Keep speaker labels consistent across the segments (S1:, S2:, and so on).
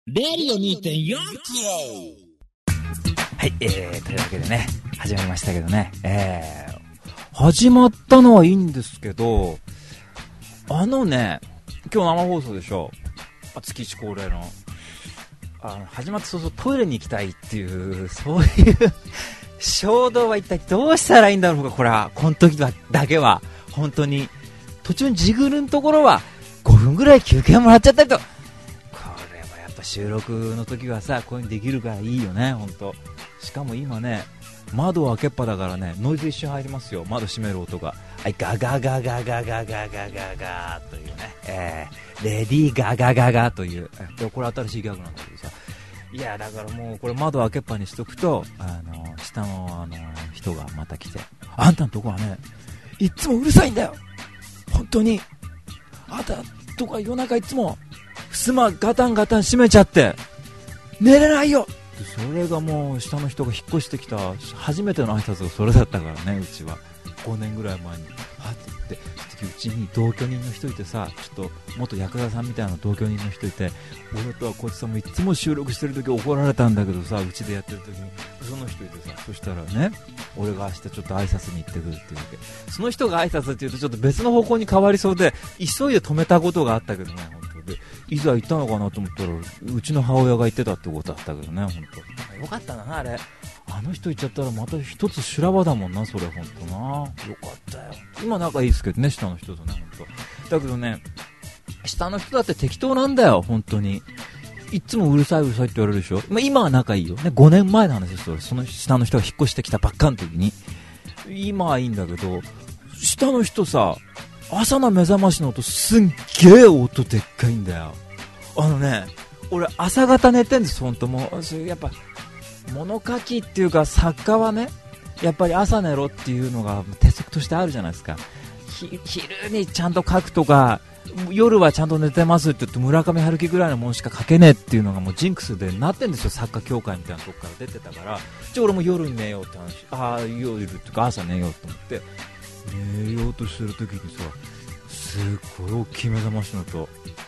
S1: レディオ 2.4 キロ。
S2: はい、というわけでね、始まりましたけどね、始まったのはいいんですけど、今日生放送でしょ。月一恒例の。始まって早々トイレに行きたいっていう、そういう衝動は一体どうしたらいいんだろうか、これは。この時だけは。本当に。途中にジグルのところは5分ぐらい休憩もらっちゃったりと。収録の時はさ、こういうのできるからいいよね、ほんと。しかも今ね、窓を開けっぱだからね、ノイズ一瞬入りますよ、窓閉める音が。はい、ガガガガガガガガガガというね、レディーガガガガという、これ新しいギャグなんだけどさ。いや、だからもうこれ窓開けっぱにしとくと、下の人がまた来て、あんたのとこはね、いっつもうるさいんだよ、本当に。あんたとか夜中いつも襖ガタンガタン閉めちゃって寝れないよ。それがもう下の人が引っ越してきた初めての挨拶がそれだったからね。うちは5年ぐらい前にって言って、うちに同居人の人いてさ、ちょっと元ヤクザさんみたいな同居人の人いて、俺とはこいつさんもいつも収録してる時怒られたんだけどさ、うちでやってる時にその人いてさ、そしたらね、俺が明日ちょっと挨拶に行ってくるっていうわけ。その人が挨拶って言うとちょっと別の方向に変わりそうで、急いで止めたことがあったけどね、本当で、いざ行ったのかなと思ったら、うちの母親が言ってたってことだったけどね、本当。よかったな、あれ。あの人行っちゃったらまた一つ修羅場だもんな、それ本当な。よかったよ。今仲いいですけどね、下の人とね、本当。だけどね、下の人だって適当なんだよ、本当に。いつもうるさいうるさいって言われるでしょ。今は仲いいよね。5年前の話ですよ。その下の人が引っ越してきたばっかの時に。今はいいんだけど、下の人さ、朝の目覚ましの音すんげえ音でっかいんだよ。俺朝方寝てんです、本当。もうそれやっぱ物書きっていうか作家はね、やっぱり朝寝ろっていうのが鉄則としてあるじゃないですか。昼にちゃんと書くとか、夜はちゃんと寝てますって言って村上春樹ぐらいのものしか書けねえっていうのがもうジンクスでなってんですよ。作家協会みたいなとこから出てたから、じゃあ俺も夜に寝ようって話、夜っていうか朝寝ようと思って寝ようとするときにさ、すっごい大きい目覚ましのと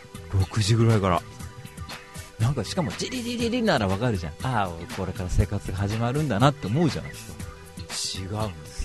S2: 6時ぐらいからなんか、しかもジリリリリならわかるじゃん。これから生活が始まるんだなって思うじゃないですか。違うんです。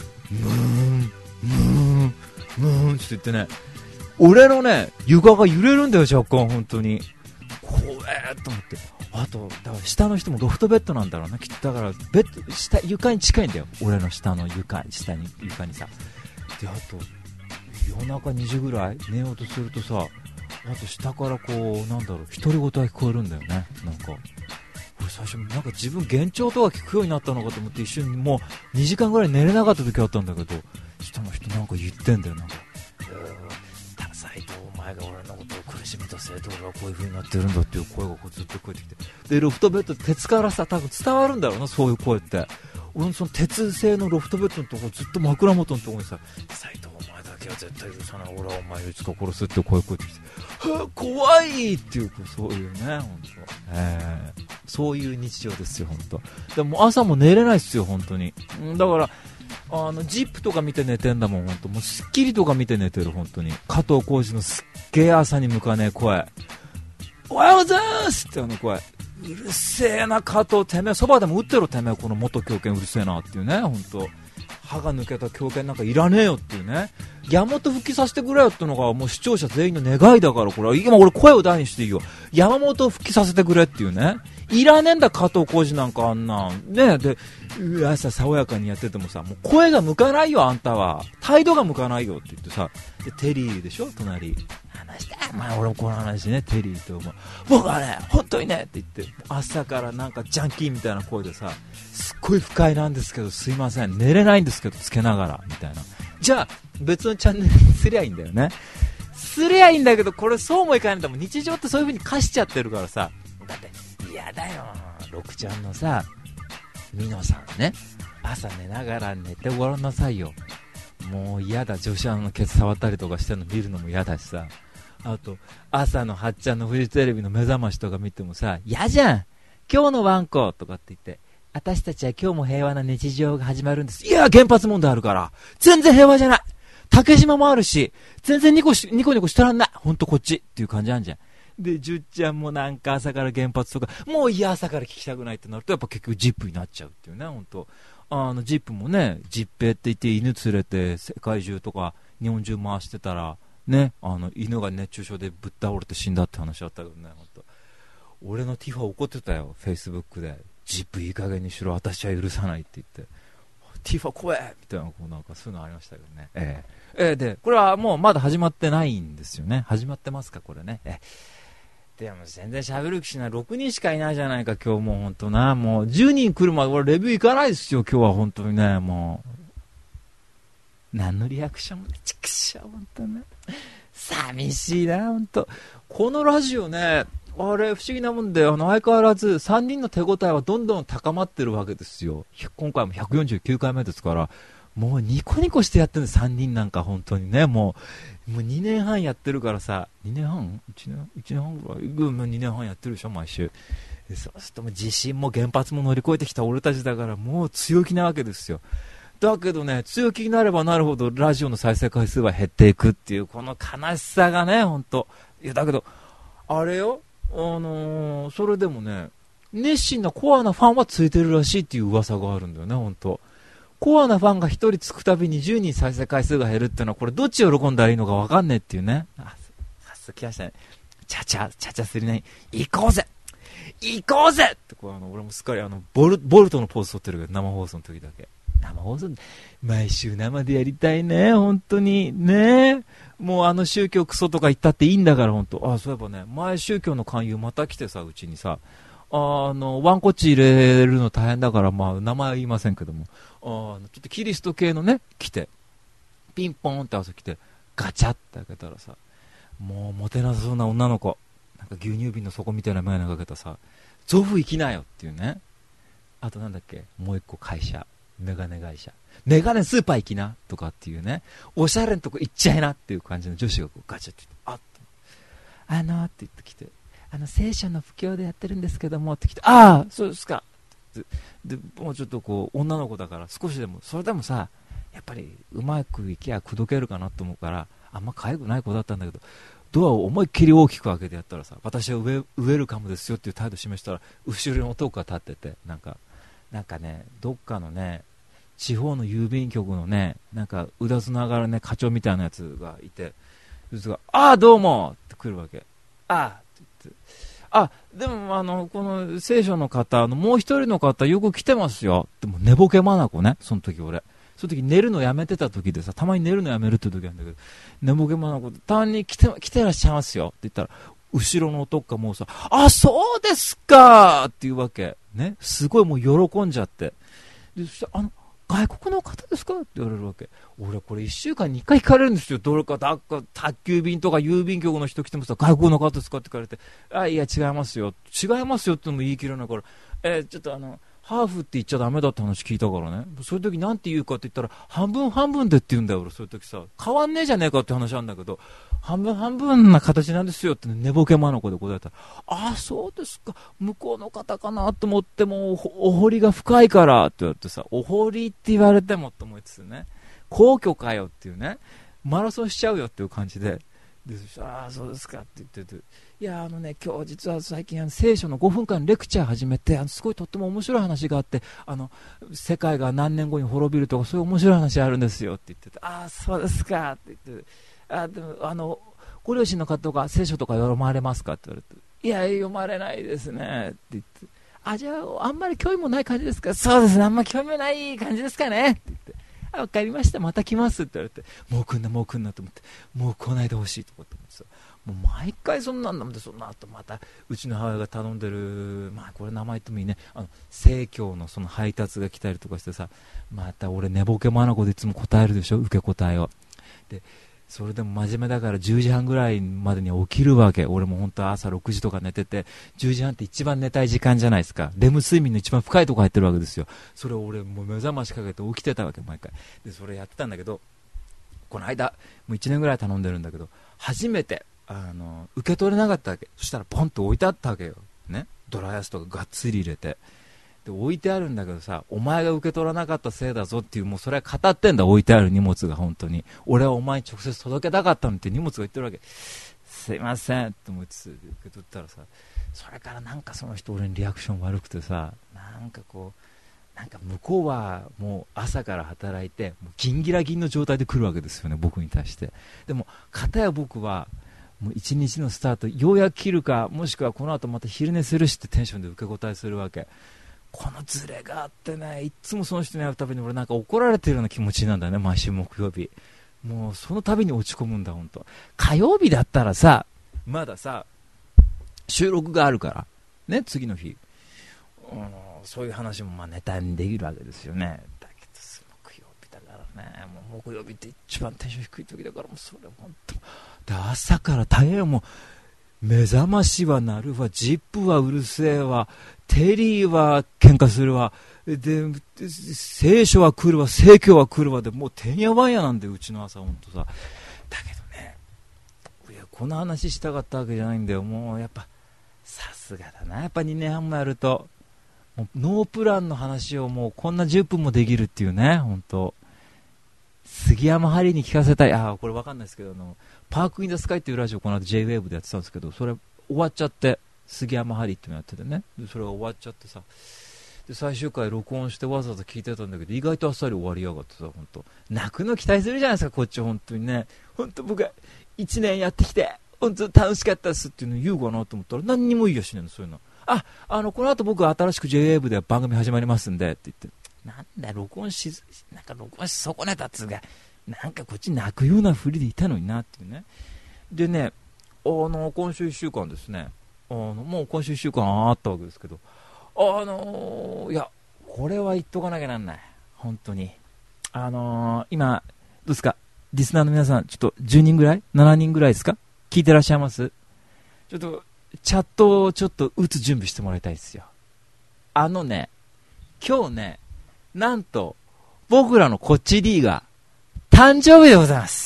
S2: ムーンって言ってね、俺のね床が揺れるんだよ、若干。本当に怖えと思って。あとだから下の人もロフトベッドなんだろうな、きっと。だからベッド下、床に近いんだよ、俺の下の床にさ。で、あと夜中2時ぐらい寝ようとするとさ、あと下からこう独り言が聞こえるんだよね。なんか俺最初なんか自分幻聴とか聞くようになったのかと思って、一瞬もう2時間ぐらい寝れなかった時あったんだけど、下の人なんか言ってんだよ。なんかダサいとお前が俺のことを苦しみとせいで俺はこういう風になってるんだっていう声がこうずっと聞こえてきて、でロフトベッド鉄からさ多分伝わるんだろうな、そういう声って。俺のその鉄製のロフトベッドのところずっと枕元のところにさ、斉藤お前だけは絶対許さない、俺はお前をいつか殺すって声が聞こえてきて、怖いっていう、そういうね、本当、そういう日常ですよ、本当。でも朝も寝れないっすよ、本当に。だからジップとか見て寝てんだもん、本当。もうスッキリとか見て寝てる、本当に。加藤浩次のすっげえ朝に向かねえ声、おはようございますって声、うるせえな加藤、てめえそばでも打ってろ、てめえこの元狂犬うるせえなっていうね、本当。歯が抜けた狂犬なんかいらねえよっていうね。山本復帰させてくれよってのがもう視聴者全員の願いだから、これは今俺声を大にしていいよ。山本を復帰させてくれっていうね。いらねえんだ加藤浩次なんか、あんなんね。で朝爽やかにやっててもさ、もう声が向かないよ、あんたは態度が向かないよって言ってさ、でテリーでしょ、隣話して、俺もこの話ね、テリーと僕はね本当にねって言って、朝からなんかジャンキーみたいな声でさ、すっごい不快なんですけどすいません、寝れないんですけどつけながらみたいな。じゃあ別のチャンネルにすりゃいいんだよね。すりゃいいんだけど、これそうもいかないんだもん。日常ってそういう風に課しちゃってるからさ。だって嫌だよ、六ちゃんのさミノさんね、朝寝ながら寝てごらんなさいよ。もう嫌だ、女子のケツ触ったりとかしてるの見るのも嫌だしさ。あと朝のはっちゃんのフジテレビの目覚ましとか見てもさ、嫌じゃん、今日のワンコとかって言って、私たちは今日も平和な日常が始まるんです。いや原発問題あるから全然平和じゃない、竹島もあるし全然ニコニコしてらんない、ほんとこっちっていう感じなんじゃん。 で、じゅっちゃんもなんか朝から原発とか、もういや朝から聞きたくないってなると、やっぱ結局ジップになっちゃうっていうね、本当ジップもね、ジッペって言って犬連れて世界中とか日本中回してたら、ね、犬が熱中症でぶっ倒れて死んだって話あったけどね、本当俺のティファ怒ってたよ、フェイスブックで。ジップいい加減にしろ、私は許さないって言って。ティファ怖えみたいな、こうなんかそういうのありましたけどね。で、これはもうまだ始まってないんですよね。始まってますか、これね。でも全然喋る気しない。6人しかいないじゃないか、今日もうほんとな。もう10人来るまで俺レビュー行かないですよ、今日は本当にね。もう。何のリアクションもね、ちくしょう、本当ね。寂しいな、本当。このラジオね、あれ不思議なもんで、相変わらず3人の手応えはどんどん高まってるわけですよ。今回も149回目ですから、もうニコニコしてやってるんです、3人なんか本当にね。もう2年半やってるからさ、2年半 ?1 年半ぐらい、2年半やってるでしょ、毎週。そうするともう地震も原発も乗り越えてきた俺たちだから、もう強気なわけですよ。だけどね、強気になればなるほどラジオの再生回数は減っていくっていう、この悲しさがね、本当。いやだけどあれよ、それでもね、熱心なコアなファンはついてるらしいっていう噂があるんだよね、本当。コアなファンが1人つくたびに10人再生回数が減るっていうのは、これどっち喜んだらいいのか分かんねえっていうね。来ましたね。チャチャするね。行こうぜってこう俺もすっかりボルトのポーズ取ってるけど、生放送の時だけ。生放送毎週生でやりたいね、本当にね。もう宗教クソとか言ったっていいんだから、本当。そういえばね、前宗教の勧誘また来てさ、うちにさ、ワンコッチ入れるの大変だから、まあ名前は言いませんけども、ちょっとキリスト系のね、来てピンポンって朝来てガチャって開けたらさ、もうモテなさそうな女の子、なんか牛乳瓶の底みたいな眼鏡かけたさ、ゾフ行きなよっていうね。あとなんだっけ、もう一個会社、メガネ会社、メガネスーパー行きなとかっていうね、おしゃれなとこ行っちゃいなっていう感じの女子がこうガチャって言って、って言ってきて、聖書の布教でやってるんですけどもって来て、そうですかで、もうちょっとこう女の子だから少しでも、それでもさ、やっぱりうまくいきゃ口説けるかなと思うから、あんま可愛くない子だったんだけど、ドアを思いっきり大きく開けてやったらさ、私はウェルカムですよっていう態度を示したら、後ろに男が立ってて、なんかね、どっかのね、地方の郵便局のね、なんかうだつながるね、課長みたいなやつがいて、そいつが、どうもって来るわけ。って言って、でもこの聖書の方、もう一人の方よく来てますよ。でも寝ぼけまなこね、その時俺。その時寝るのやめてた時でさ、たまに寝るのやめるって時なんだけど、寝ぼけまなこ、たまに来てらっしゃいますよって言ったら、後ろの男がもうさ、そうですかっていうわけ。ね。すごいもう喜んじゃって。で、そしたら、外国の方ですかって言われるわけ。俺これ1週間に1回聞かれるんですよ。どれか宅急便とか郵便局の人来てもさ、外国の方ですかって聞かれて、いや違いますよっても言い切れないから、ちょっとハーフって言っちゃダメだって話聞いたからね。そういう時なんて言うかって言ったら、半分半分でって言うんだよ。俺そういう時さ、変わんねえじゃねえかって話なんだけど、半分半分な形なんですよって、寝ぼけまの子で答えたら、そうですか、向こうの方かなと思っても、お堀が深いからって言われてさ、お堀って言われてもと思いつつね、皇居かよっていうね、マラソンしちゃうよっていう感じで、そしたら、そうですかって言ってて、いや今日実は最近聖書の5分間レクチャー始めて、すごいとっても面白い話があって、世界が何年後に滅びるとかそういう面白い話あるんですよって言ってて、そうですかって言って、でもご両親の方が聖書とか読まれますかって言われて、いや読まれないですねって言って、じゃああんまり興味もない感じですか。そうですね、あんまり興味もない感じですかねって言って、わかりました、また来ますって言われて、もう来んなと思って、もう来ないでほしいとかって思ってさ、もう毎回そんなんだもんで、その後またうちの母親が頼んでる、これ名前言ってもいいね、生協のその配達が来たりとかしてさ、また俺寝ぼけまなこでいつも答えるでしょ、受け答えを。でそれでも真面目だから10時半ぐらいまでに起きるわけ。俺も本当は朝6時とか寝てて、10時半って一番寝たい時間じゃないですか。レム睡眠の一番深いとこ入ってるわけですよ。それを俺もう目覚ましかけて起きてたわけ、毎回。でそれやってたんだけど、この間もう1年ぐらい頼んでるんだけど、初めて受け取れなかったわけ。そしたらポンと置いてあったわけよ、ね、ドライアイスとかがっつり入れて、で置いてあるんだけどさ、お前が受け取らなかったせいだぞっていう、もうそれは語ってんだ、置いてある荷物が。本当に俺はお前に直接届けたかったのって荷物が言ってるわけ。 すいませんって思って受け取ったらさ、それからなんかその人俺にリアクション悪くてさ、なんか向こうはもう朝から働いてもうギンギラギンの状態で来るわけですよね、僕に対して。でも片や僕はもう一日のスタートようやく切るか、もしくはこの後また昼寝するしってテンションで受け答えするわけ。このズレがあってね、いつもその人に会うたびに俺なんか怒られてるような気持ちなんだね、毎週木曜日。もうその度に落ち込むんだ本当。火曜日だったらさ、まださ収録があるからね、次の日、そういう話もまあネタにできるわけですよね。だけど木曜日だからね、もう木曜日って一番テンション低い時だから、もうそれ本当で朝から大変。もう目覚ましは鳴るわ、ジップはうるせえわ、テリーは喧嘩するわ、で聖書は来るわ、聖教は来るわで、もうてんやわんやなんでうちの朝本当さ。だけどね、いやこの話したかったわけじゃないんだよ。もうやっぱさすがだな、やっぱ2年半もやるともうノープランの話をもうこんな10分もできるっていうね、本当杉山ハリーに聞かせたい。これわかんないですけど、パークインザスカイっていうラジオこの後 J-WAVE でやってたんですけど、それ終わっちゃって、杉山ハリーっていうのやっててね、でそれが終わっちゃってさ、で最終回録音してわざわざ聞いてたんだけど、意外とあっさり終わりやがってさ、本当泣くの期待するじゃないですかこっち。本当にね、本当僕は1年やってきて本当楽しかったですっていうの言うかなと思ったら何にも言いやしねえの、そういうの。この後僕は新しく J-WAVE で番組始まりますんでって言って、なんだ録音し損ねたっつうか、なんかこっち泣くようなふりでいたのになっていうね。でね、今週1週間ですね、もう今週1週間あったわけですけど、いやこれは言っとかなきゃなんない本当に。今どうですか、リスナーの皆さん、ちょっと10人ぐらい7人ぐらいですか、聞いてらっしゃいます？ちょっとチャットをちょっと打つ準備してもらいたいですよ。今日ね、なんと僕らのこっち D が誕生日でございます。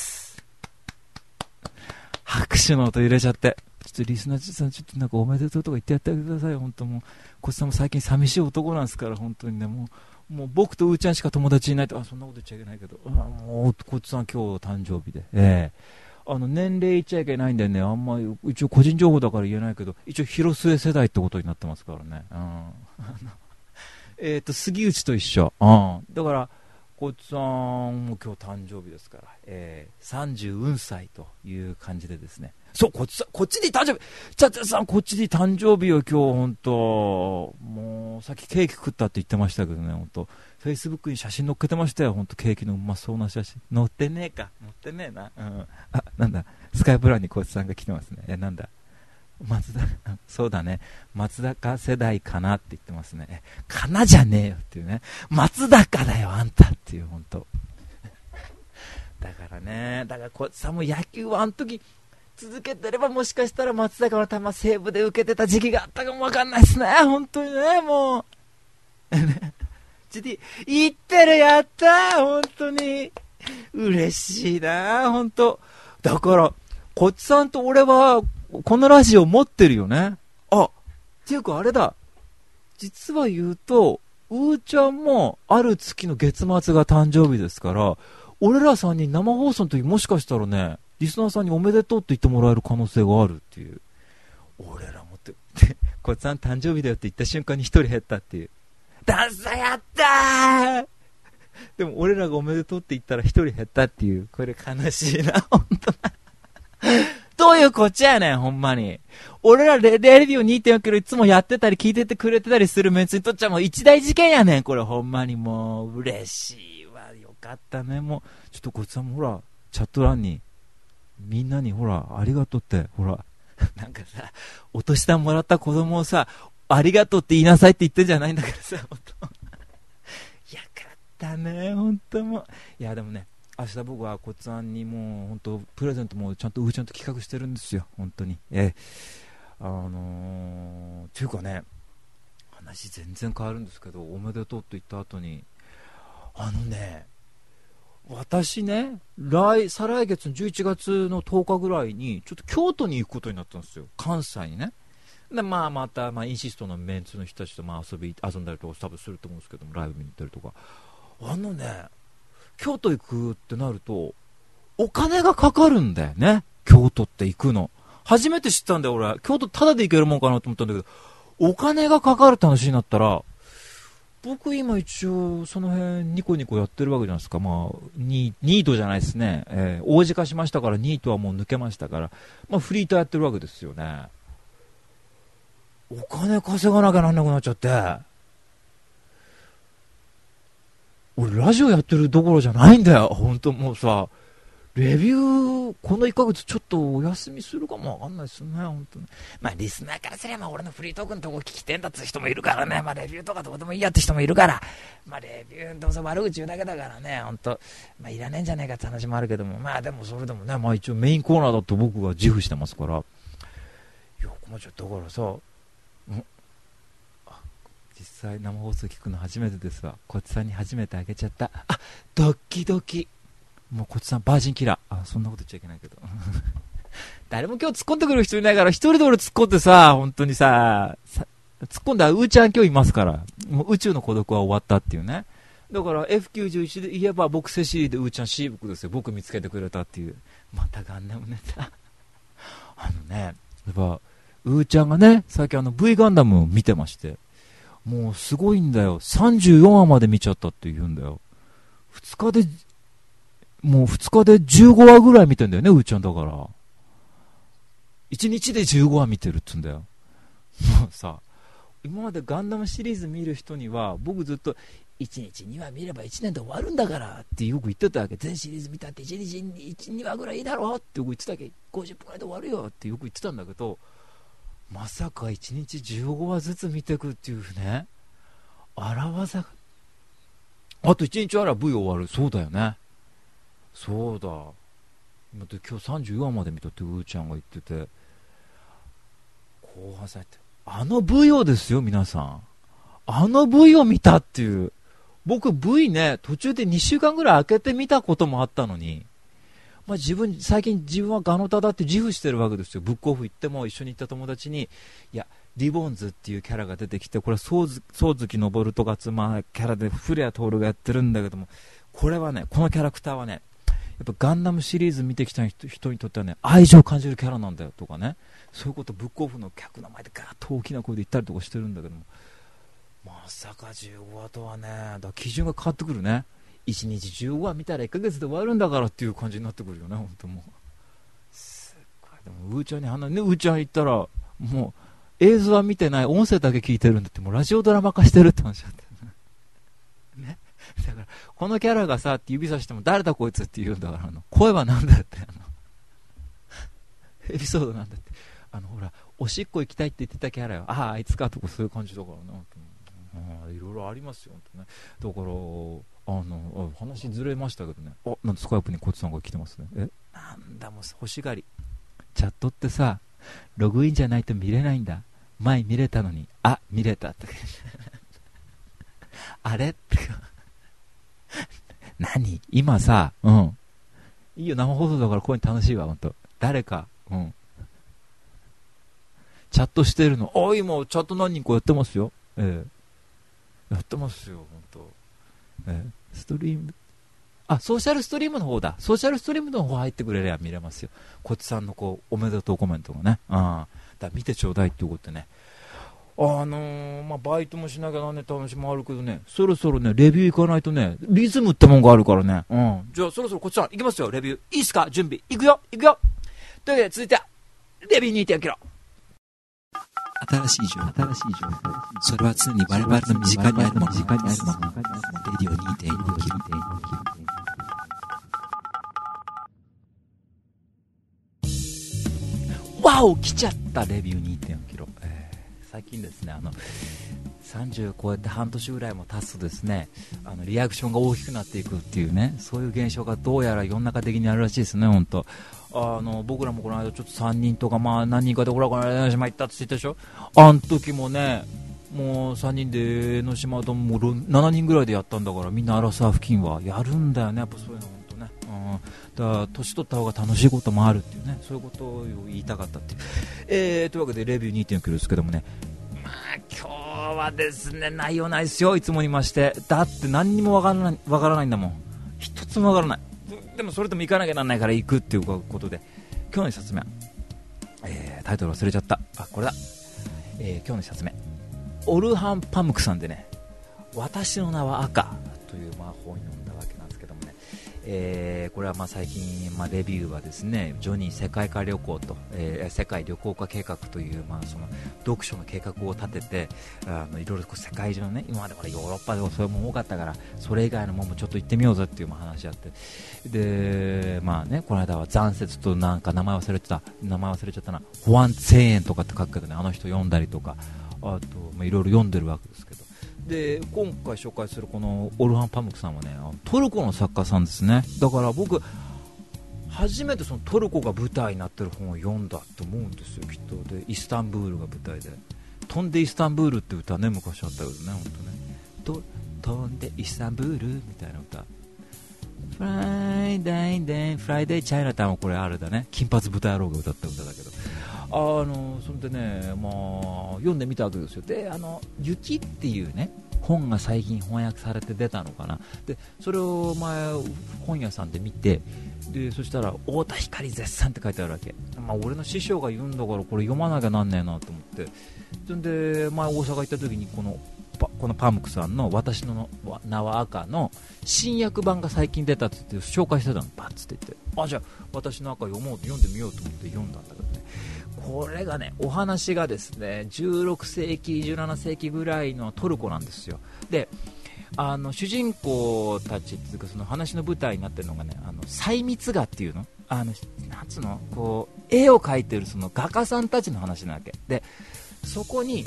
S2: 拍手の音入れちゃって、ちょっとリスナーさん、ちょっとなんかおめでとうとか言ってやってあげてください。本当もうこっちさんも最近寂しい男なんですから、本当にね、もう僕とうーちゃんしか友達いないと。そんなこと言っちゃいけないけど、もうこっちさん今日誕生日で、年齢言っちゃいけないんでね、あんまり一応個人情報だから言えないけど、一応広末世代ってことになってますからね。杉内と一緒。だからこっちさんも今日誕生日ですから、30歳という感じでですね。そう、こっちで誕生日、ちゃさんこっちで誕生日よ今日。本当もうさっきケーキ食ったって言ってましたけどね、本当フェイスブックに写真載っけてましたよ。本当ケーキのうまそうな写真載ってねえな。なんだスカイプランにこっちさんが来てますね。なんだ松田そうだね、松坂世代かなって言ってますね。かなじゃねえよっていうね、松坂だよあんたっていう。本当だからね、だからこっちさんも野球はあの時続けてればもしかしたら松坂の球西武で受けてた時期があったかもわかんないですね。本当にね、もうちょっと言ってる、やったー、本当に嬉しいな本当。だからこっちさんと俺はこのラジオ持ってるよね。っていうかあれだ、実は言うとうーちゃんもある月の月末が誕生日ですから、俺らさんに生放送の時もしかしたらね、リスナーさんにおめでとうって言ってもらえる可能性があるっていう。俺らもってこいつさん誕生日だよって言った瞬間に一人減ったっていう。ダンサーやったーでも俺らがおめでとうって言ったら一人減ったっていう。これ悲しいな本当どういうこっちやねんほんまに。俺らレディオ 2.4 キロいつもやってたり聞いててくれてたりするメンツにとっちゃもう一大事件やねんこれ。ほんまにもう嬉しいわ、よかったね。もうちょっとこっちさんもほらチャット欄にみんなにほらありがとうってほらなんかさ、お年玉もらった子供をさありがとうって言いなさいって言ってんじゃないんだからさ、本当よかったね本当。もいやでもね、明日僕はこっちさんにもう本当プレゼントもちゃんとちゃんと企画してるんですよ本当に。っていうかね、話全然変わるんですけど、おめでとうと言った後に私ね、再来月の11月の10日ぐらいにちょっと京都に行くことになったんですよ、関西にね。でまたインシストのメンツの人たちと遊んだりとか多分すると思うんですけども、ライブに行ったりとか。京都行くってなるとお金がかかるんだよね。京都って行くの初めて知ったんだよ、俺。京都タダで行けるもんかなと思ったんだけど、お金がかかるって話になったら、僕今一応その辺ニコニコやってるわけじゃないですか。まあ、ニートじゃないですね。王子化しましたから、ニートはもう抜けましたから、まあフリーターやってるわけですよね。お金稼がなきゃなんなくなっちゃって。俺ラジオやってるどころじゃないんだよ。本当もうさ、レビュー、この1ヶ月ちょっとお休みするかもわかんないですね、本当に。まあ、リスナーからすれば、俺のフリートークのとこ聞きてんだって人もいるからね、まあ、レビューとかどうでもいいやって人もいるから、まあ、レビューどうせ悪口言うだけだからね、本当、まあ、いらねえんじゃねえかって話もあるけども、まあ、でもそれでもね、まあ、一応メインコーナーだと僕が自負してますから、よくもちょっとだからさ、実際生放送聞くの初めてですわ。こっちさんに初めてあげちゃった。あ、ドキドキ。もうこっちさんバージンキラー。あ、そんなこと言っちゃいけないけど。誰も今日突っ込んでくる人いないから、一人で俺突っ込んでさ、本当にさ、突っ込んだらうーちゃん今日いますから。もう宇宙の孤独は終わったっていうね。だから F91 で言えば僕セシリでうーちゃん C 僕ですよ。僕見つけてくれたっていう。またガンダムネタ。ね、やっぱ、うーちゃんがね、最近V ガンダム見てまして。もうすごいんだよ。34話まで見ちゃったって言うんだよ。2日で15話ぐらい見てんだよね、うーちゃんだから。1日で15話見てるって言うんだよ。もうさ、今までガンダムシリーズ見る人には、僕ずっと、1日2話見れば1年で終わるんだからってよく言ってたわけ。全シリーズ見たって1日1、2話ぐらいいいだろってよく言ってたわけ。50分ぐらいで終わるよってよく言ってたんだけど、まさか1日15話ずつ見てくっていうね、荒技が、あと1日あら V 終わる。そうだよね。そうだ。今日34話まで見たってうーちゃんが言ってて、後半されて、あの V をですよ、皆さん。あの V を見たっていう。僕 V ね、途中で2週間ぐらい空けて見たこともあったのに、まあ、最近自分はガノタだって自負してるわけですよ。ブックオフ行っても一緒に行った友達に、いや、リボンズっていうキャラが出てきて、これは宗月昇とかまあキャラで古谷徹がやってるんだけども、これはね、このキャラクターはね、やっぱガンダムシリーズ見てきた人にとってはね、愛情を感じるキャラなんだよとかね、そういうことブックオフの客の前でガーッと大きな声で言ったりとかしてるんだけども、まさか15話とはね、だから基準が変わってくるね。1日15話見たら1ヶ月で終わるんだからっていう感じになってくるよね、本当もう。すっごい。でもうーちゃんにね、うーちゃん言ったら、もう映像は見てない、音声だけ聞いてるんだって、もうラジオドラマ化してるって話だったよね。ね。だから、このキャラがさ、って指さしても誰だこいつって言うんだから、声はなんだって、エピソードなんだって。ほら、おしっこ行きたいって言ってたキャラよ。ああ、あいつかとかそういう感じだからね。いろいろありますよ、ね。だから、話ずれましたけどね。なんでスカイプにコツさんが来てますね。なんだもう欲しがり。チャットってさ、ログインじゃないと見れないんだ。前見れたのに、見れたって。あれって何今さ、いいよ、生放送だからこういうの楽しいわ、ほんと。誰か、チャットしてるの。今、チャット何人かやってますよ。やってますよ、ほんと。ストリーム。ソーシャルストリームの方だ。ソーシャルストリームの方入ってくれれば見れますよ。こっちさんのおめでとうコメントがね。だ見てちょうだいっていうことでね。まあ、バイトもしなきゃなんね楽しみもあるけどね、そろそろね、レビュー行かないとね、リズムってもんがあるからね。じゃあ、そろそろこっちさん行きますよ、レビュー。いいっすか準備。行くよというわけで、続いては、レビュー 2.4 キロ。
S3: 新しい情報。それは常に我々の身近にあるもの。レディオ 2.4 キロ。
S2: わお来ちゃったレビュー 2.4 キロ。最近ですね、30超えて半年ぐらいも経つとですね、リアクションが大きくなっていくっていうね、そういう現象がどうやら世の中的にあるらしいですね、本当。僕らもこの間ちょっと3人とか、まあ何人かでこの間江ノ島行ったって言ったでしょ。あの時もね、もう3人で江ノ島とも7人ぐらいでやったんだから、みんなアラサー付近はやるんだよね、やっぱそういうの本当ね。だから年取った方が楽しいこともあるっていうね、そういうことを言いたかったっていう。というわけでレビュー 2.4 キロですけどもね、まあ今日はですね、内容ないですよ、いつもにまして。だって何にもわからないんだもん。一つもわからない。でもそれとも行かなきゃなんないから行くっていうことで、今日の一冊目、 タイトル忘れちゃった。これだ。今日の一冊目、オルハン・パムクさんでね、私の名は赤という本を読んだわけなんですけどもね、これは最近、レビューはですね、ジョニー世界化旅行と、世界旅行化計画という、その読書の計画を立てて、いろいろ世界中のね、今までヨーロッパでもそれも多かったから、それ以外のものもちょっと行ってみようぜっていう話あって、でこの間は残雪となんか名前忘れちゃったな、ホアンツェーエンとかって書くけどね、あの人読んだりとか、あといろいろ読んでるわけですけど、で今回紹介するこのオルハン・パムクさんはね、トルコの作家さんですね。だから僕初めてそのトルコが舞台になってる本を読んだと思うんですよ、きっと。でイスタンブールが舞台で、飛んでイスタンブールって歌ね、昔あったけどね、本当ね、飛んでイスタンブールみたいな歌、フライデーチャイナタウン、これあれだね、金髪豚野郎が歌った歌だけど、それでね、読んでみたわけですよ。で雪っていうね本が最近翻訳されて出たのかな。でそれを前本屋さんで見て、でそしたら太田光絶賛って書いてあるわけ。俺の師匠が言うんだからこれ読まなきゃなんねえなと思って、それで前大阪行った時にこのパムクさんの私の名は赤の新訳版が最近出たって言って紹介してたの、バッつって言って、じゃあ私の赤読んでみようと思って読んだんだけどね、これがね、お話がですね、16世紀17世紀ぐらいのトルコなんですよ。で主人公たちっていうか、その話の舞台になってるのがね、細密画っていうの、なんつうの、こう絵を描いてるその画家さんたちの話なわけで、そこに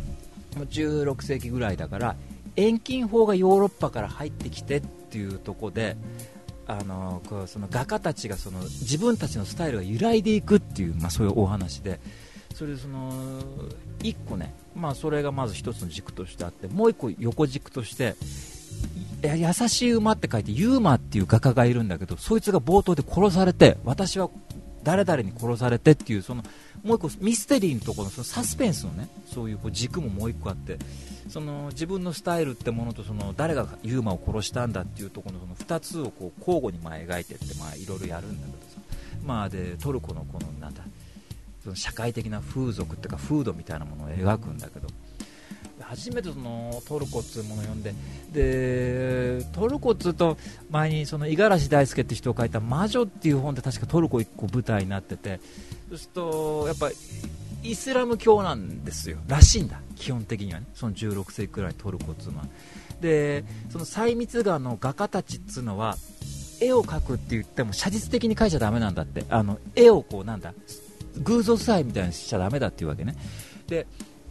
S2: 16世紀ぐらいだから遠近法がヨーロッパから入ってきてっていうところで、その画家たちがその自分たちのスタイルが揺らいでいくっていう、そういうお話で、それでその1個ね、それがまず一つの軸としてあって、もう1個横軸として優しい馬って書いてユーマっていう画家がいるんだけど、そいつが冒頭で殺されて、私は誰々に殺されてっていう、そのもう1個ミステリーのところのそのサスペンスのね、そういう軸ももう1個あって、その自分のスタイルってものと、その誰がユーマを殺したんだっていうところのその2つをこう交互に描いていって、いろいろやるんだけどさ、でトルコのこのなんだ、その社会的な風俗っていうか風土みたいなものを描くんだけど、初めてそのトルコっていうものを読んで、でトルコっていうと前にその五十嵐大輔って人が書いた魔女っていう本で確かトルコ1個舞台になってて、そうするとやっぱりイスラム教なんですよ、らしいんだ基本的にはね、その16世紀くらいトルコっていうのは。でその細密画の画家たちっていうのは絵を描くって言っても写実的に描いちゃダメなんだって、絵をこうなんだ偶像彩みたいにしちゃダメだっていうわけね。で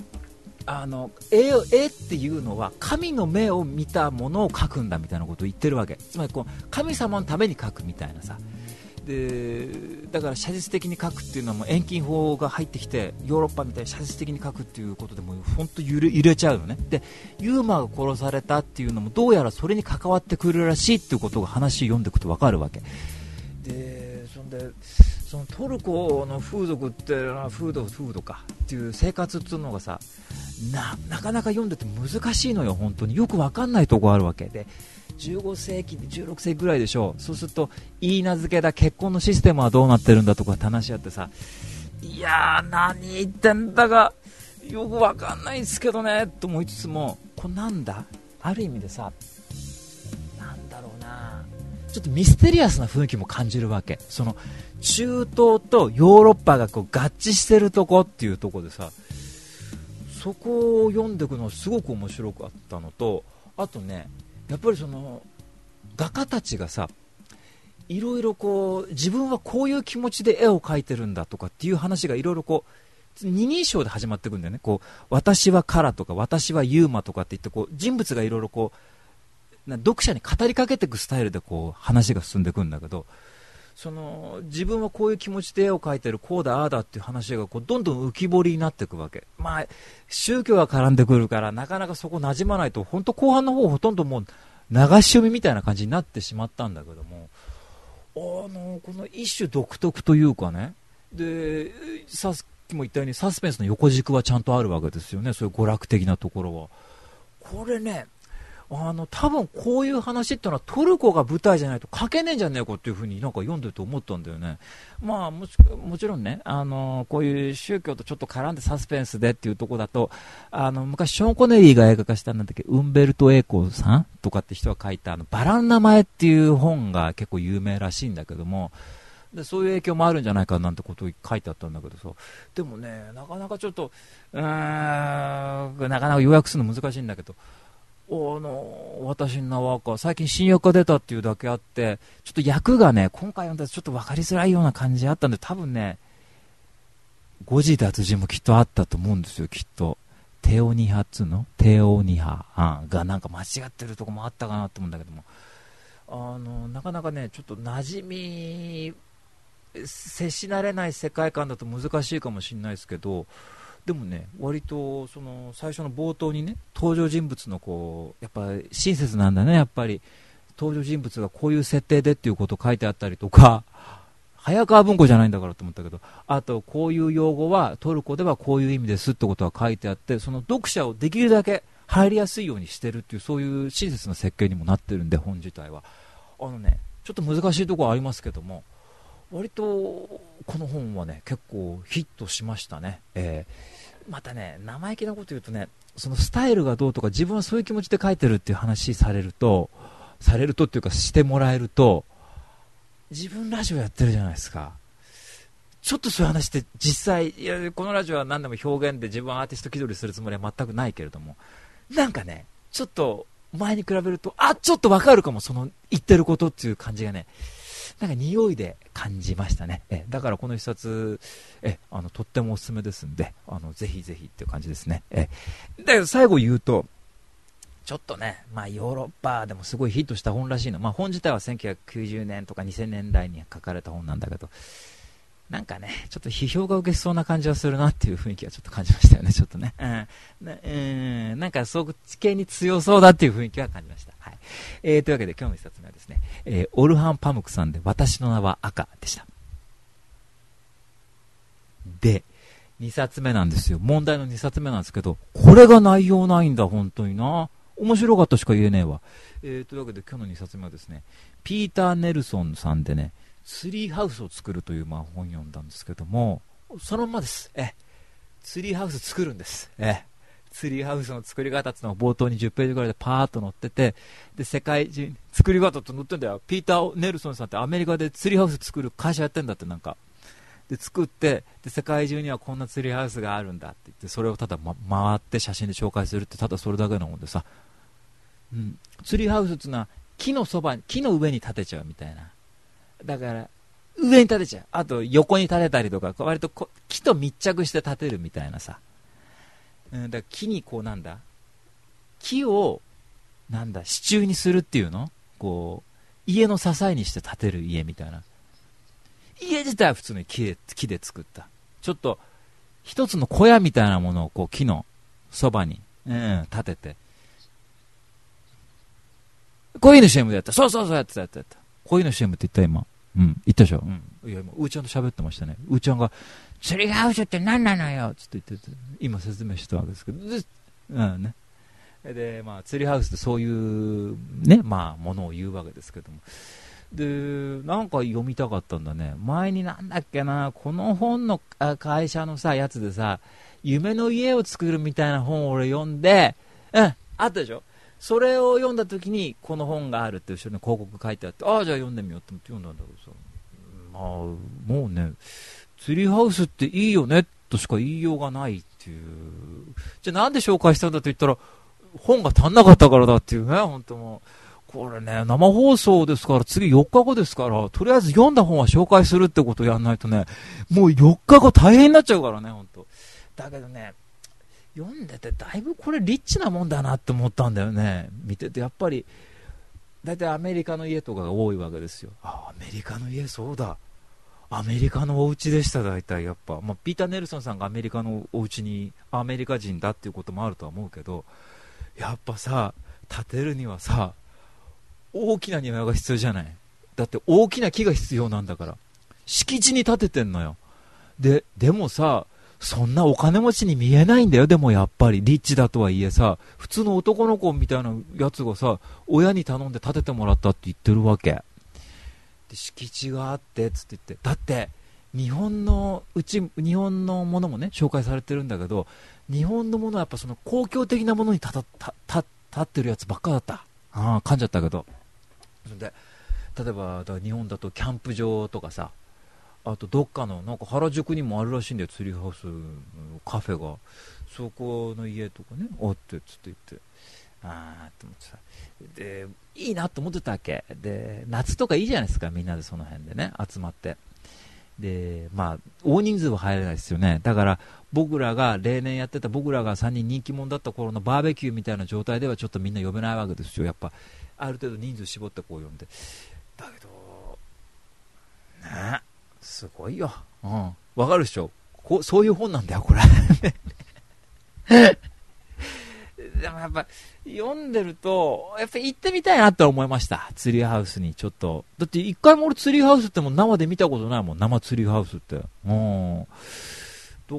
S2: 絵っていうのは神の目を見たものを描くんだみたいなことを言ってるわけ。つまりこう神様のために描くみたいなさ。でだから写実的に描くっていうのはもう遠近法が入ってきて、ヨーロッパみたいに写実的に描くっていうことでもう本当揺れちゃうのね。でユーマが殺されたっていうのもどうやらそれに関わってくるらしいっていうことが話を読んでいくと分かるわけで、そのトルコの風俗って風土かっていう生活っていうのがさ、なかなか読んでて難しいのよ。本当によく分かんないとこあるわけで、15世紀16世紀ぐらいでしょ。そうすると言い名付けだ、結婚のシステムはどうなってるんだとかって話し合ってさ、いやー何言ってんだかよく分かんないですけどねと思いつつも、これなんだ、ある意味でさ、なんだろうな、ちょっとミステリアスな雰囲気も感じるわけ。その中東とヨーロッパがこう合致してるとこっていうとこでさ、そこを読んでいくのすごく面白かったのと、あとね、やっぱりその画家たちがさ、いろいろこう自分はこういう気持ちで絵を描いてるんだとかっていう話がいろいろこう二人称で始まっていくんだよね。こう私はカラとか私はユーマとかって言って、こう人物がいろいろこう読者に語りかけていくスタイルでこう話が進んでいくんだけど、その自分はこういう気持ちで絵を描いてる、こうだああだっていう話がこうどんどん浮き彫りになっていくわけ。宗教が絡んでくるからなかなかそこ馴染まないと、本当後半の方ほとんどもう流し読みみたいな感じになってしまったんだけども、この一種独特というかね、でさっきも言ったようにサスペンスの横軸はちゃんとあるわけですよね。そういう娯楽的なところはこれね、 多分こういう話ってのはトルコが舞台じゃないと書けねえんじゃねえかっていうふうになんか読んでると思ったんだよね。まあもちろんね、こういう宗教とちょっと絡んでサスペンスでっていうところだと、昔ショーン・コネリーが映画化したんだっけ、ウンベルト・エーコさんとかって人が書いたバラの名前っていう本が結構有名らしいんだけども、でそういう影響もあるんじゃないかなんてことを書いてあったんだけどさ、でもね、なかなかちょっとなかなか要約するの難しいんだけど、私の名は赤、最近新訳が出たっていうだけあって、ちょっと訳がね、今回読んだらちょっと分かりづらいような感じあったんで、多分ね、誤字脱字もきっとあったと思うんですよ、きっと。テオニハっつうのテオニハがなんか間違ってるとこもあったかなと思うんだけども、なかなかね、ちょっと馴染み、接し慣れない世界観だと難しいかもしれないですけど、でもね、割とその最初の冒頭にね、登場人物のやっぱり親切なんだね、やっぱり登場人物がこういう設定でっていうことを書いてあったりとか、早川文庫じゃないんだからと思ったけど、あとこういう用語はトルコではこういう意味ですってことが書いてあって、その読者をできるだけ入りやすいようにしてるっていう、そういう親切な設計にもなってるんで、本自体はちょっと難しいところはありますけども、割とこの本はね結構ヒットしましたね。またね、生意気なこと言うとね、そのスタイルがどうとか自分はそういう気持ちで書いてるっていう話されるとっていうかしてもらえると、自分ラジオやってるじゃないですか。ちょっとそういう話って実際、いやこのラジオは何でも表現で自分はアーティスト気取りするつもりは全くないけれども、なんかね、ちょっと前に比べるとちょっとわかるかも、その言ってることっていう感じがね、なんか匂いで感じましたね。だからこの一冊とってもおすすめですんで、ぜひぜひっていう感じですね。だけど最後言うと、ちょっとね、まあ、ヨーロッパでもすごいヒットした本らしいの、まあ、本自体は1990年とか2000年代に書かれた本なんだけど、なんかね、ちょっと批評が受けそうな感じはするなっていう雰囲気はちょっと感じましたよね、ちょっとね。なんかそういう地形に強そうだっていう雰囲気は感じました。はい。というわけで今日の一冊目はですね、オルハン・パムクさんで私の名は赤でした。で、2冊目なんですよ。問題の2冊目なんですけど、これが内容ないんだ、本当にな。面白かったしか言えねえわ。というわけで今日の2冊目はですね、ピーター・ネルソンさんでね、ツリーハウスを作るという本読んだんですけども、そのままです。ツリーハウス作るんです。ツリーハウスの作り方っていうのが冒頭に10ページぐらいでパーッと載ってて、で世界中作り方って載ってんだよ。ピーター・ネルソンさんってアメリカでツリーハウス作る会社やってんだって、なんかで作って、で世界中にはこんなツリーハウスがあるんだって言って、それをただ、回って写真で紹介するって、ただそれだけのもんでさ、ツリーハウスっていうのは木の上に建てちゃうみたいな。だから上に建てちゃう、あと横に建てたりとか、割と木と密着して建てるみたいなさ、だから木に木を支柱にするっていうの、家の支えにして建てる家みたいな。家自体は普通に木で作った、ちょっと一つの小屋みたいなものを木のそばに、建てて、こういうの CM でやった。そうやってた。こういうの CM って言った今。言ったでしょ。いや今うーちゃんと喋ってましたね。うーちゃんがツリーハウスって何なのよつって言ってて、今説明したわけですけど、ね。でまあツリーハウスってそういうね、まあものを言うわけですけども、でなんか読みたかったんだね。前になんだっけな、この本の会社のさやつでさ、夢の家を作るみたいな本を俺読んで、あったでしょ。それを読んだ時にこの本があるって後ろに広告書いてあって、じゃあ読んでみようって思って読んだんだけどさ、もうね、ツリーハウスっていいよねとしか言いようがないっていう。じゃあなんで紹介したんだと言ったら、本が足んなかったからだっていうね。本当もうこれね、生放送ですから次4日後ですから、とりあえず読んだ本は紹介するってことをやんないとね、もう4日後大変になっちゃうからね、本当。だけどね、読んでてだいぶこれリッチなもんだなって思ったんだよね。見ててやっぱりだいたいアメリカの家とかが多いわけですよ。アメリカの家、そうだ、アメリカのお家でした。だいたいやっぱ、ピーター・ネルソンさんがアメリカのお家にアメリカ人だっていうこともあるとは思うけど、やっぱさ、建てるにはさ大きな庭が必要じゃない。だって大きな木が必要なんだから、敷地に建ててんのよ。でもさ、 そんなお金持ちに見えないんだよ。でもやっぱりリッチだとはいえさ、普通の男の子みたいなやつがさ、親に頼んで建ててもらったって言ってるわけで、敷地があってつって言って、だって日本のものもね紹介されてるんだけど、日本のものはやっぱその公共的なものに立ってるやつばっかだった。噛んじゃったけど。で例えば日本だとキャンプ場とかさ、あとどっかのなんか原宿にもあるらしいんだよ、ツリーハウスカフェが。そこの家とかねあってつって言って、と思ってさ、でいいなと思ってたわけで、夏とかいいじゃないですか、みんなでその辺でね集まって、でまあ大人数は入れないですよね。だから僕らが例年やってた、僕らが3人人気者だった頃のバーベキューみたいな状態ではちょっとみんな呼べないわけですよ。やっぱある程度人数絞ってこう呼んで、だけどね、すごいよ。わかるでしょ、そういう本なんだよこれでもやっぱ読んでるとやっぱ行ってみたいなと思いました、ツリーハウスに。ちょっとだって一回も俺ツリーハウスっても生で見たことないもん、生ツリーハウスって。だからね、ツ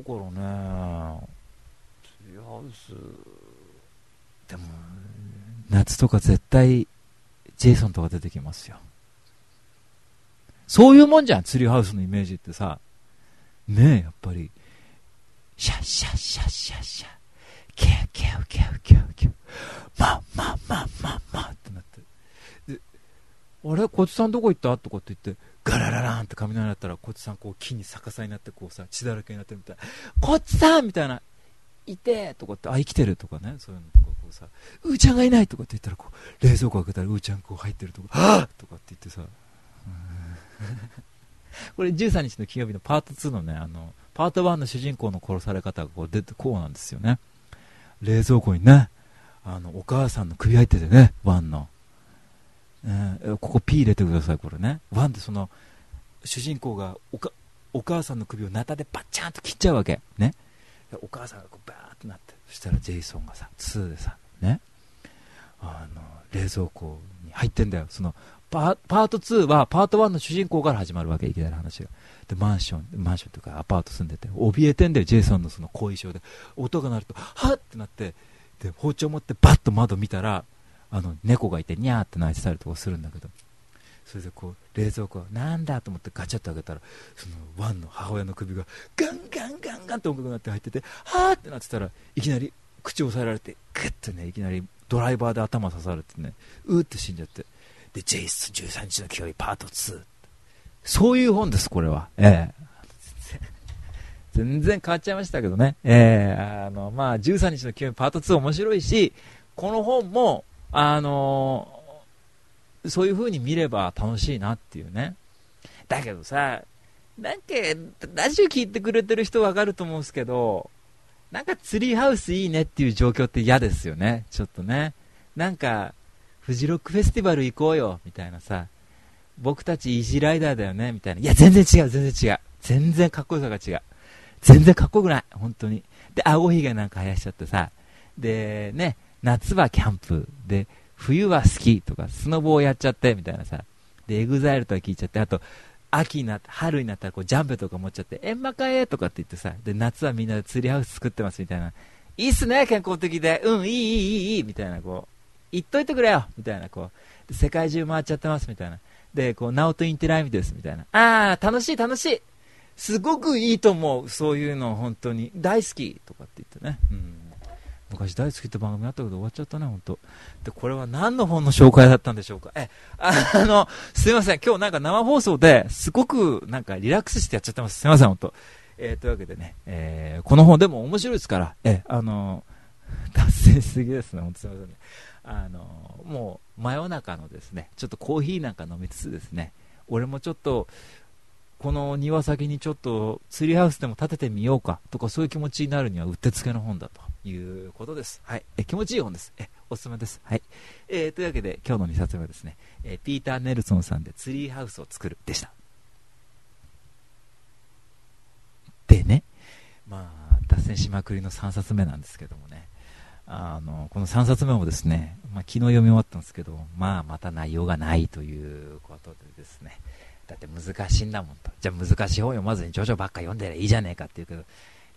S2: リーハウスでも夏とか絶対ジェイソンとか出てきますよ。そういうもんじゃん、ツリーハウスのイメージってさ。ねえ、やっぱりシャッシャッシャッシャッシャッキャウキャウキャウキャウキャウマンマンマンマンマンってなって、であれこっちさんどこ行ったとかって言って、ガララランって雷鳴ったらこっちさんこう木に逆さになってこうさ血だらけになってるみたいな、こっちさんみたいな、いてとかって、生きてるとかね、そういうのとかこうさ、うーちゃんがいないとかって言ったらこう冷蔵庫開けたらうーちゃんこう入ってるとか、はぁとかって言ってさこれ13日の金曜日のパート2のね、パート1の主人公の殺され方がこう出てこうなんですよね。冷蔵庫にね、お母さんの首入っててね、1の、ここ P 入れてください、これね。1ってその主人公がお母さんの首をナタでバッチャンと切っちゃうわけね。お母さんがこうバーってなって、そしたらジェイソンがさ2でさね、冷蔵庫に入ってんだよ。そのパート2はパート1の主人公から始まるわけ、いきなり話が。でマンションとかアパート住んでて怯えてんだよ、ジェイソンのその後遺症で。音が鳴るとはっってなって、で包丁持ってバッと窓見たら猫がいてニャーって鳴いてたりとかするんだけど、それでこう冷蔵庫なんだと思ってガチャッと開けたら、そのワンの母親の首がガンガンガンガンって音楽になって入ってて、はーってなってたらいきなり口を押さえられてグッてね、いきなりドライバーで頭刺されてね、うーって死んじゃって、でジェイソン13日の金曜日パート2、そういう本です、これは。全然変わっちゃいましたけどね。まあ13日の金曜日パート2面白いし、この本もそういう風に見れば楽しいなっていうね。だけどさ、なんかラジオ聞いてくれてる人わかると思うんですけど、なんかツリーハウスいいねっていう状況って嫌ですよね、ちょっとね。なんかフジロックフェスティバル行こうよみたいなさ、僕たちイージーライダーだよねみたいな。いや全然違う、全然かっこよさが違う、全然かっこよくない本当に。で顎ひげなんか生やしちゃってさ、でね、夏はキャンプで冬はスキーとかスノボをやっちゃってみたいなさ、でエグザイルとか聞いちゃって、あと秋になって春になったらこうジャンプとか持っちゃって、エンマかえとかって言ってさ、で夏はみんなでツリーハウス作ってますみたいな、いいっすね健康的で、いいみたいな、こう言っといてくれよみたいな、こう世界中回っちゃってますみたいな、でこうナオトインテライミですみたいな、楽しいすごくいいと思う、そういうの本当に大好きとかって言ってね、昔大好きって番組あったけど終わっちゃったね本当で。これは何の本の紹介だったんでしょうか。すいません、今日なんか生放送ですごくなんかリラックスしてやっちゃってます、すいません本当。というわけでね、この本でも面白いですから、脱線しすぎですね本当、すいませんね。もう真夜中のですね、ちょっとコーヒーなんか飲みつつですね、俺もちょっとこの庭先にちょっとツリーハウスでも建ててみようかとか、そういう気持ちになるにはうってつけの本だということです。はい、気持ちいい本です。おすすめです。はい。というわけで今日の2冊目はですね、ピーター・ネルソンさんでツリーハウスを作るでした。でね、まあ脱線しまくりの3冊目なんですけどもね、この3冊目もですね、昨日読み終わったんですけど、また内容がないということでですね、だって難しいんだもんと。じゃあ難しい本読まずにジョジョばっか読んでりゃいいじゃねえかっていうけど、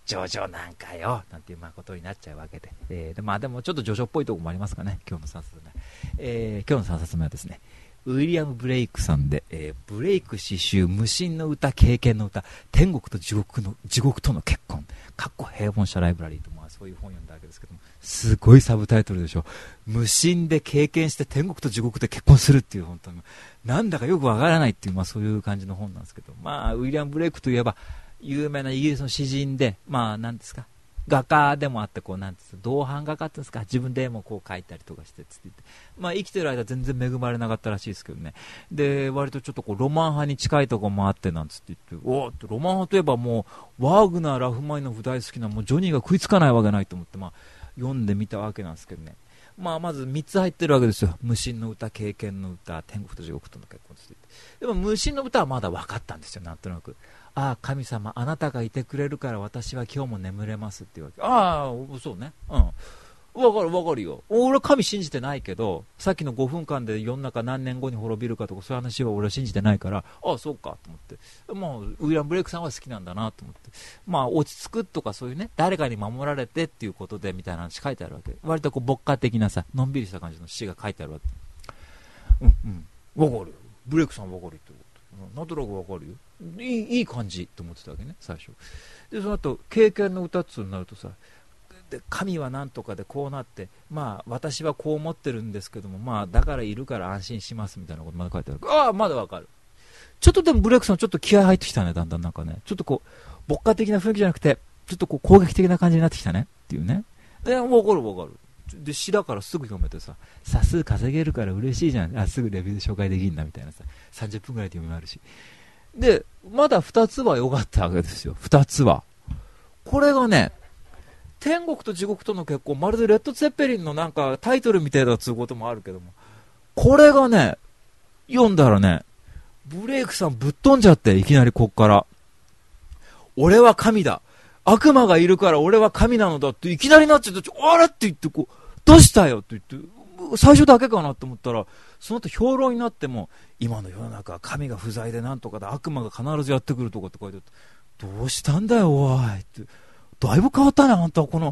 S2: ジョジョなんかよなんていうことになっちゃうわけで、でもちょっとジョジョっぽいところもありますかね。今日の3冊目、今日の3冊目はですね、ウィリアム・ブレイクさんで、ブレイク詩集無心の歌経験の歌天国と地獄との結婚平凡者ライブラリーと、そういう本読んだわけですけども、すごいサブタイトルでしょ。無心で経験して天国と地獄で結婚するっていう、本当になんだかよくわからないっていう、そういう感じの本なんですけど、ウィリアム・ブレイクといえば有名なイギリスの詩人で、なんですか、画家でもあって、なんですか、銅版画家っていうんですか、自分で絵も書いたりとかしてつって言って、生きてる間全然恵まれなかったらしいですけどね。で、割とちょっとロマン派に近いところもあってなんつって言って、ロマン派といえばもうワーグナー、ラフマニノフ大好きなもうジョニーが食いつかないわけないと思って、読んでみたわけなんですけどね。まず3つ入ってるわけですよ。無心の歌、経験の歌、天国と地獄との結婚つって言って。でも無心の歌はまだ分かったんですよ、なんとなく。神様あなたがいてくれるから私は今日も眠れますっていうわけ。そうね、分かるよ。俺は神信じてないけど、さっきの5分間で世の中何年後に滅びるかとかそういう話は俺は信じてないから、そうかと思って、ウィリアム・ブレイクさんは好きなんだなと思って、落ち着くとかそういうね、誰かに守られてっていうことでみたいな話書いてあるわけ。割と牧歌的なさ、のんびりした感じの詩が書いてあるわけ。分かるよ。ブレイクさん分かるってこと。なんとなく分かるよ。いい感じと思ってたわけね、最初で。その後経験の歌ってなるとさ、で神はなんとかでこうなって、私はこう思ってるんですけども、だからいるから安心しますみたいなことまだ書いてある。まだ分かる。ちょっとでもブレイクさんちょっと気合入ってきたね、だんだんなんかね、ちょっと牧歌的な雰囲気じゃなくて、ちょっと攻撃的な感じになってきたねっていうね。で分かるで、詩だからすぐ読めてさ、差数稼げるから嬉しいじゃん、すぐレビューで紹介できるんだみたいなさ、30分ぐらいで読みあるし。でまだ2つは良かったわけですよ。2つはこれがね、天国と地獄との結婚、まるでレッド・ツェッペリンのなんかタイトルみたいだということもあるけども、これがね読んだらね、ブレイクさんぶっ飛んじゃって、いきなりこっから俺は神だ、悪魔がいるから俺は神なのだっていきなりなっちゃって、あれって言って、どうしたよって言って、最初だけかなと思ったら、その後評論になっても、今の世の中は神が不在でなんとかで悪魔が必ずやってくるとかって書いてあって、どうしたんだよおいって、だいぶ変わったねあんた、この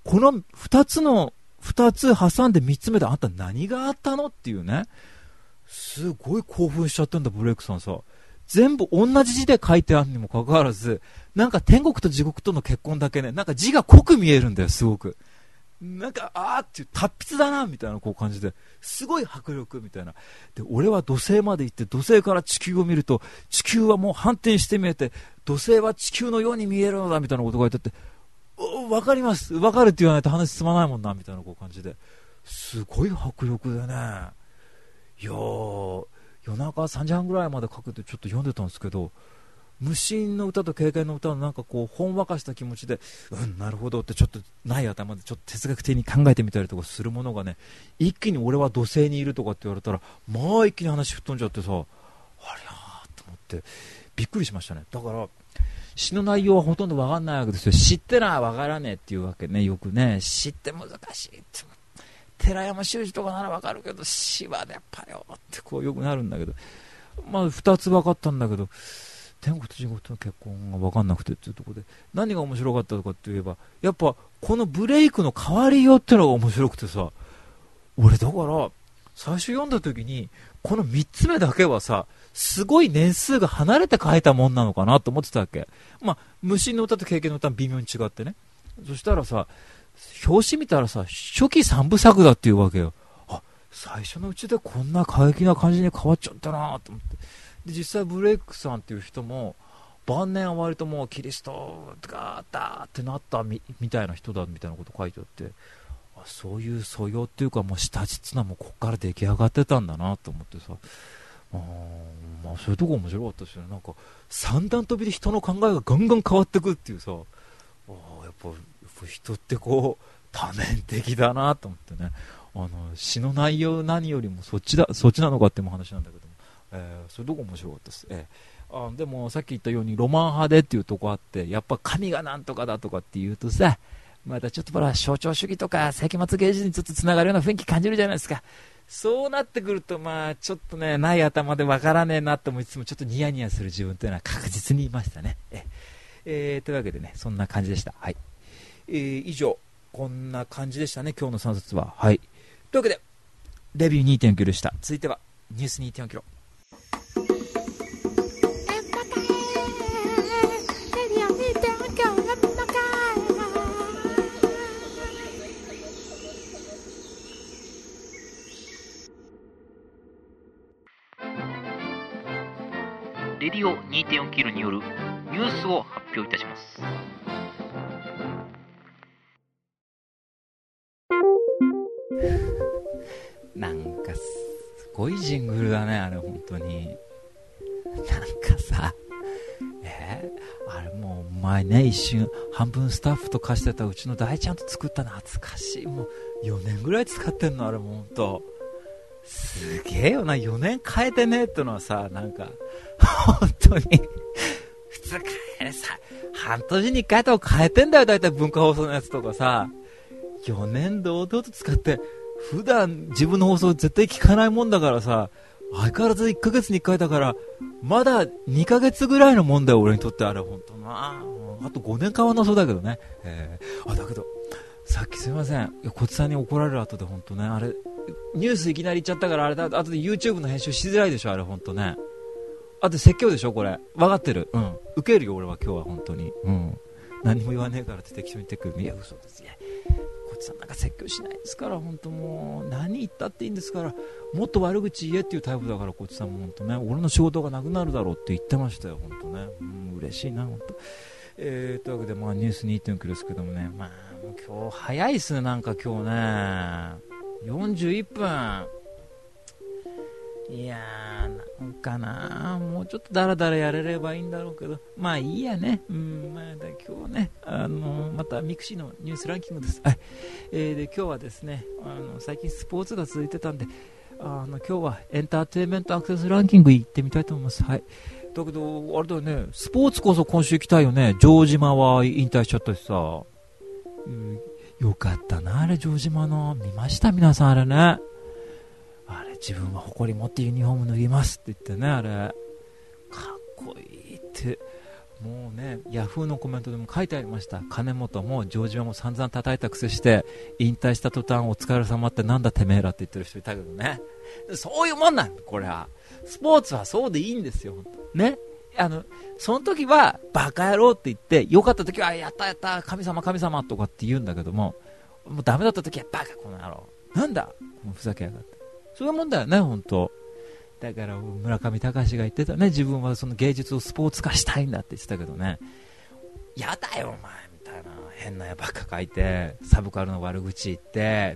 S2: 2つ挟んで3つ目であんた何があったのっていうね、すごい興奮しちゃったんだブレイクさんさ。全部同じ字で書いてあるにもかかわらず、なんか天国と地獄との結婚だけね、なんか字が濃く見えるんだよ、すごく。なんかっていう達筆だなみたいな感じで、すごい迫力みたいな。で俺は土星まで行って、土星から地球を見ると地球はもう反転して見えて、土星は地球のように見えるのだみたいなことが書いてあって、分かります、分かるって言わないと話進まないもんなみたいな感じで、すごい迫力でね。いやー、夜中3時半ぐらいまでかけてちょっと読んでたんですけど、無心の歌と経験の歌のなんかほんわかした気持ちで、なるほどってちょっとない頭でちょっと哲学的に考えてみたりとかするものがね、一気に俺は土星にいるとかって言われたら、一気に話吹っ飛んじゃってさ、ありゃーと思ってびっくりしましたね。だから詩の内容はほとんど分かんないわけですよ。知ってのは分からねえっていうわけね。よくね、詩って難しいって、寺山修司とかなら分かるけど詩はやっぱよってよくなるんだけど、2つ分かったんだけど、天国と地獄との結婚が分かんなくてっていうところで、何が面白かったとかって言えば、やっぱこのブレイクの変わりようっていうのが面白くてさ、俺だから最初読んだ時にこの3つ目だけはさ、すごい年数が離れて書いたもんなのかなと思ってたわけ。無心の歌と経験の歌は微妙に違ってね。そしたらさ、表紙見たらさ、初期3部作だっていうわけよ。最初のうちでこんな過激な感じに変わっちゃったなと思って。で実際ブレイクさんっていう人も晩年は割ともうキリストがだーってなったみたいな人だみたいなこと書いてあって、そういう素養っていうか、もう下地っていうのはもうこっから出来上がってたんだなと思ってさ、そういうとこ面白かったしね。なんか三段跳びで人の考えがガンガン変わってくっていうさ、やっぱ人って多面的だなと思ってね。詩の内容何よりもそっちなのかっていう話なんだけども、そういうとこ面白かったです。でもさっき言ったようにロマン派でっていうとこあって、やっぱ神がなんとかだとかっていうとさ、またちょっと象徴主義とか世紀末芸術にちょっとつながるような雰囲気感じるじゃないですか。そうなってくるとちょっとね、ない頭でわからねえなって思いつつも、ちょっとニヤニヤする自分というのは確実にいましたね。 というわけでね、そんな感じでした。はい。以上、こんな感じでしたね、今日の3冊は。はい。というわけで、レビュー 2.4 キロでした。続いては、ニュース 2.4 キロ。
S4: レディオ 2.4 キロによるニュースを発表いたします。
S2: なんかすごいジングルだね、あれ本当に。なんかさ、あれもう前ね、一瞬半分スタッフと貸してたうちの大ちゃんと作った懐かしい。もう4年ぐらい使ってんの、あれもう本当すげえよな。4年変えてねってのはさ、なんか本当に普通変えさ、半年に1回とか変えてんだよ、だいたい文化放送のやつとかさ。4年堂々と使って、普段自分の放送絶対聞かないもんだからさ、相変わらず1ヶ月に1回だから、まだ2ヶ月ぐらいのもんだよ、俺にとってあれ本当な。あと5年変わんなそうだけどね。だけどさっきすいません、こっちさんに怒られる後で本当ね、あれニュースいきなり言っちゃったから、あれだ、後で YouTube の編集しづらいでしょ、あれ本当ね。あと説教でしょ、これ分かってる。受けるよ俺は今日は本当に。何も言わねえからって適当に言ってくる。いや嘘です。いやこっちさんなんか説教しないですから、本当もう何言ったっていいんですから、もっと悪口言えっていうタイプだから、こっちさんも本当ね、俺の仕事がなくなるだろうって言ってましたよ、本当ね。嬉しいな本当。というわけで、ニュース 2.9 キロですけどもね、もう今日早いっすね、なんか今日ね41分。いやー、なんかな、もうちょっとダラダラやれればいいんだろうけど、まあいいやね。だ今日ね、またミクシーのニュースランキングです。はい。で今日はですね、最近スポーツが続いてたんで、今日はエンターテインメントアクセスランキング行ってみたいと思います。はい。だけどあれだよね、スポーツこそ今週行きたいよね。城島は引退しちゃったしさ、よかったな、あれ城島の見ました皆さん、あれね。あれ自分は誇り持ってユニフォーム脱ぎますって言ってね、あれかっこいいって、もうね、ヤフーのコメントでも書いてありました。金本も城島も散々叩いたくせして引退した途端お疲れ様ってなんだてめえらって言ってる人いたけどね。そういうもんなんだ、これは。スポーツはそうでいいんですよね。その時はバカ野郎って言って、良かった時はやったやった神様神様とかって言うんだけども、もうダメだった時はバカこの野郎なんだもうふざけやがって、そういうもんだよね本当。だから村上隆が言ってたね、自分はその芸術をスポーツ化したいんだって言ってたけどね、やだよお前みたいな変な絵ばっか描いて、サブカルの悪口言って、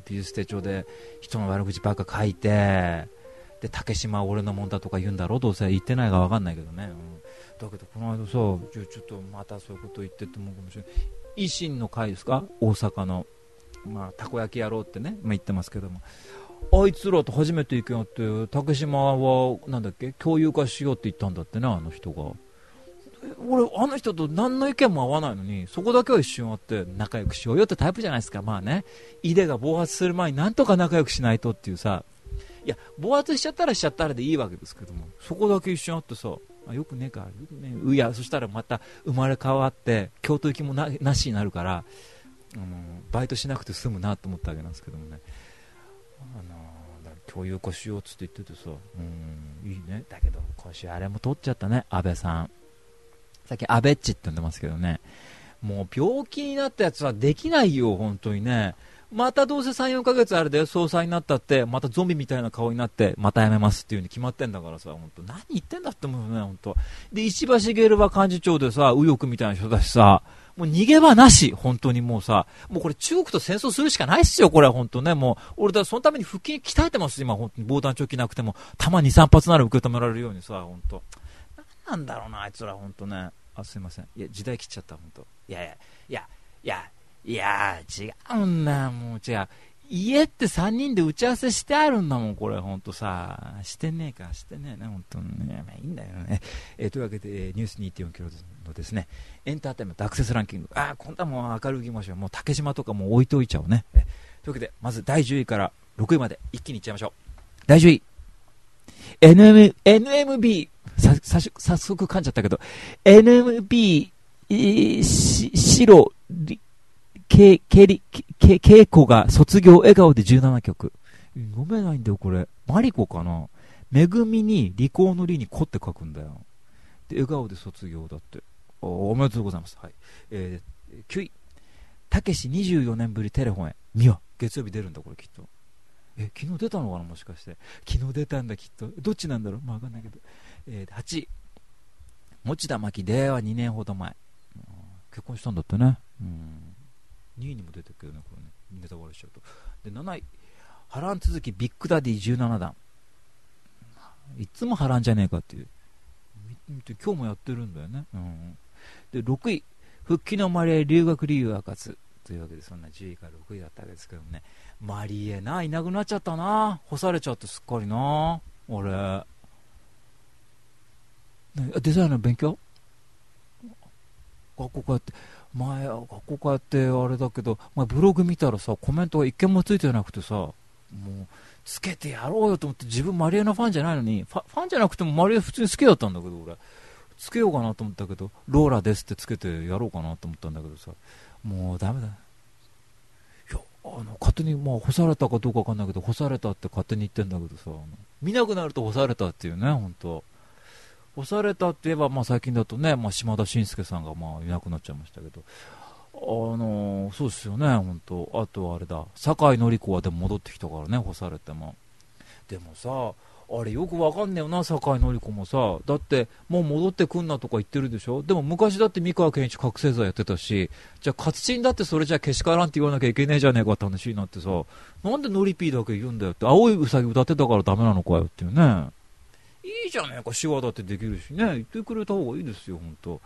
S2: 美術手帳で人の悪口ばっか書いて、で竹島は俺のもんだとか言うんだろう、どうせ言ってないか分かんないけどね、だけどこの間さ、ちょっとまたそういうこと言ってってもかもしれない。維新の会ですか、大阪の、たこ焼きやろうってね、言ってますけども、あいつらと初めて意見あって、竹島はなんだっけ、共有化しようって言ったんだってね、あの人が。俺あの人と何の意見も合わないのに、そこだけは一瞬あって仲良くしようよってタイプじゃないですか。井出が暴発する前になんとか仲良くしないとっていうさ、いや暴発しちゃったらしちゃったらでいいわけですけども、そこだけ一瞬あってさ、よくねえか、よくねえ、いやそしたらまた生まれ変わって京都行きも なしになるから、バイトしなくて済むなと思ったわけなんですけどもね、共有化しようっつって言っててさ、いいね。だけど今週あれも取っちゃったね、安倍さん。さっき安倍っちって呼んでますけどね、もう病気になったやつはできないよ本当にね。またどうせ 3,4 ヶ月あれで総裁になったって、またゾンビみたいな顔になってまた辞めますっていう風に決まってんだからさ、本当何言ってんだって思うよね本当。で石破茂は幹事長でさ、右翼みたいな人だしさ、もう逃げ場なし本当に。もうさ、もうこれ中国と戦争するしかないっすよこれ本当ね。もう俺だそのために腹筋鍛えてます今、本当に防弾チョッキなくても弾 2,3 発なら受け止められるようにさ、本当なんだろうなあいつら本当ね。すいません、いや時代切っちゃった本当。いや違うんだ、もう違う。家って3人で打ち合わせしてあるんだもんこれ本当さ。してねえか、してねえな本当にね。いいんだよね。というわけでニュース 2.4 キロのですね、エンターテインメントアクセスランキング、今度はもう明るくいきましょう。もう竹島とかもう置いといちゃおうね。というわけでまず第10位から6位まで一気にいっちゃいましょう。第10位 NMB、早速噛んじゃったけど NMB 白、稽古が卒業笑顔で17曲。読めないんだよ、これ。マリコかな。めぐみに利口の利に子って書くんだよ。で、笑顔で卒業だって。おめでとうございます。はい。9位。たけし24年ぶりテレフォンへ。見よ。月曜日出るんだ、これきっと。昨日出たのかな、もしかして。昨日出たんだ、きっと。どっちなんだろう、まあ、わかんないけど。8位。持田真希、出会いは2年ほど前。結婚したんだってね。2位にも出てるけどね、これね。ネタバレしちゃうと。で、7位。波乱続き、ビッグダディ17弾。いつも波乱じゃねえかっていう。見て、今日もやってるんだよね。で、6位。復帰のマリエ留学理由明かす。というわけで、そんな10位から6位だったわけですけどね。マリエな、いなくなっちゃったな。干されちゃってすっかりな。俺。デザインの勉強学校帰って、学校帰ってあれだけど、ブログ見たらさ、コメントが一件もついてなくてさ、もう、つけてやろうよと思って、自分マリエのファンじゃないのに、ファンじゃなくてもマリエ普通に好きだったんだけど、俺。つけようかなと思ったけど、ローラですってつけてやろうかなと思ったんだけどさ、もうダメだ。いや、勝手に、干されたかどうかわかんないけど、干されたって勝手に言ってんだけどさ、見なくなると干されたっていうね、ほんと。干されたって言えば、最近だとね、島田紳介さんがいなくなっちゃいましたけど、そうですよね、本当。あとはあれだ、酒井紀子はでも戻ってきたからね、干されても。でもさ、あれよくわかんねえよな、酒井紀子もさ。だってもう戻ってくんなとか言ってるでしょ。でも昔だって三河健一覚醒剤やってたし、じゃあ勝新だってそれじゃあけしからんって言わなきゃいけねえじゃねえかって話になってさ、なんでノリピーだけ言うんだよって、青いうさぎ歌ってたからダメなのかよっていうね。いいじゃねえか、手話だってできるしね、言ってくれた方がいいですよ、本当。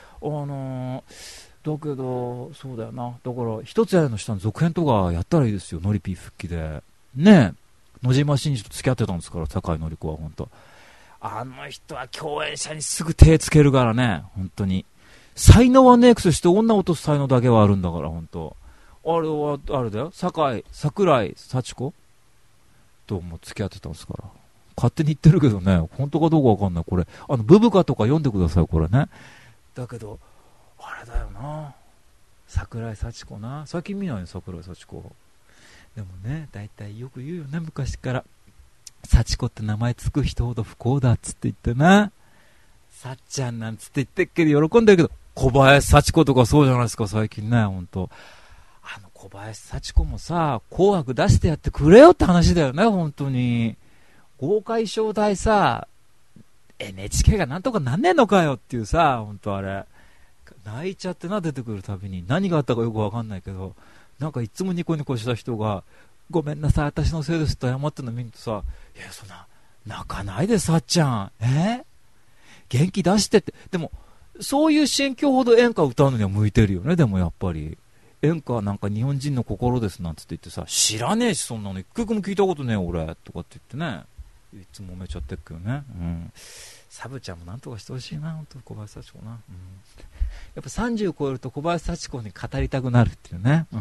S2: だけどそうだよな。だから一つ屋根の下の続編とかやったらいいですよ、ノリピー復帰でね。野島伸二と付き合ってたんですから、酒井紀子は本当。あの人は共演者にすぐ手つけるからね、本当に。才能はねえくせして女を落とす才能だけはあるんだから、本当。あれはあれだよ、桜井幸子とも付き合ってたんですから。勝手に言ってるけどね、本当かどうかわかんない。これブブカとか読んでください、これね。だけどあれだよな、桜井幸子な。最近見ないよ、桜井幸子。でもね、大体よく言うよね、昔から。幸子って名前つく人ほど不幸だっつって言ってな。さっちゃんなんつって言ってっけど喜んでるけど、小林幸子とかそうじゃないですか、最近ね、ほんと。小林幸子もさ、紅白出してやってくれよって話だよね、本当に。豪快賞代さ、NHK がなんとかなんねえのかよっていうさ、本当あれ。泣いちゃってな、出てくるたびに。何があったかよくわかんないけど、なんかいつもニコニコした人が、ごめんなさい、私のせいですって謝ってるの見るとさ、いや、そんな、泣かないで、さっちゃん。元気出してって。でも、そういう心境ほど演歌歌うのには向いてるよね、でもやっぱり。演歌はなんか日本人の心ですなんつって言ってさ、知らねえし、そんなの一曲も聞いたことねえ俺、とかって言ってね。いつも揉めちゃってるけどね。サブちゃんもなんとかしてほしいな、本当小林幸子な。やっぱ30超えると小林幸子に語りたくなるっていうね。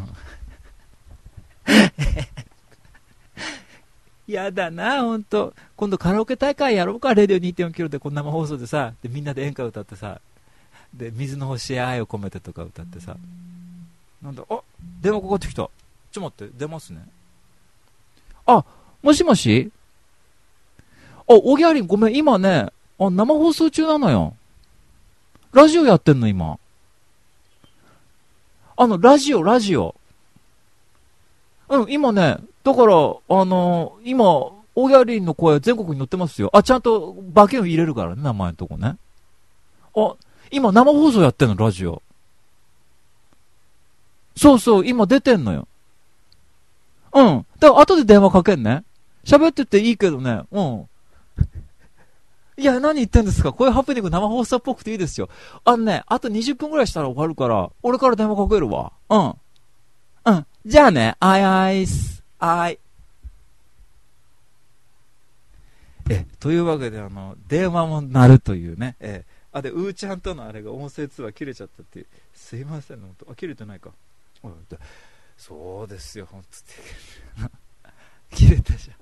S2: やだな、ほんと。今度カラオケ大会やろうか、レディオ 2.4 キロでこんな生放送でさ、でみんなで演歌歌ってさ、で水の星へ愛を込めてとか歌ってさ、なんだ、電話かかってきた。ちょっと待って、出ますね。もしもし。おぎゃりん、ごめん、今ね、生放送中なのよ。ラジオやってんの、今。ラジオ。今ね、だから、今、おぎゃりんの声全国に載ってますよ。ちゃんと馬券を入れるからね、名前のとこね。今生放送やってんの、ラジオ。そうそう、今出てんのよ。だから後で電話かけんね。喋ってていいけどね。いや、何言ってんですか。こういうハプニング生放送っぽくていいですよ。あと20分くらいしたら終わるから、俺から電話かけるわ。じゃあね、アイス。というわけで、電話も鳴るというね。で、うーちゃんとのあれが音声通話切れちゃったって。すいません、本当。切れてないか。そうですよ、本当切れたじゃん。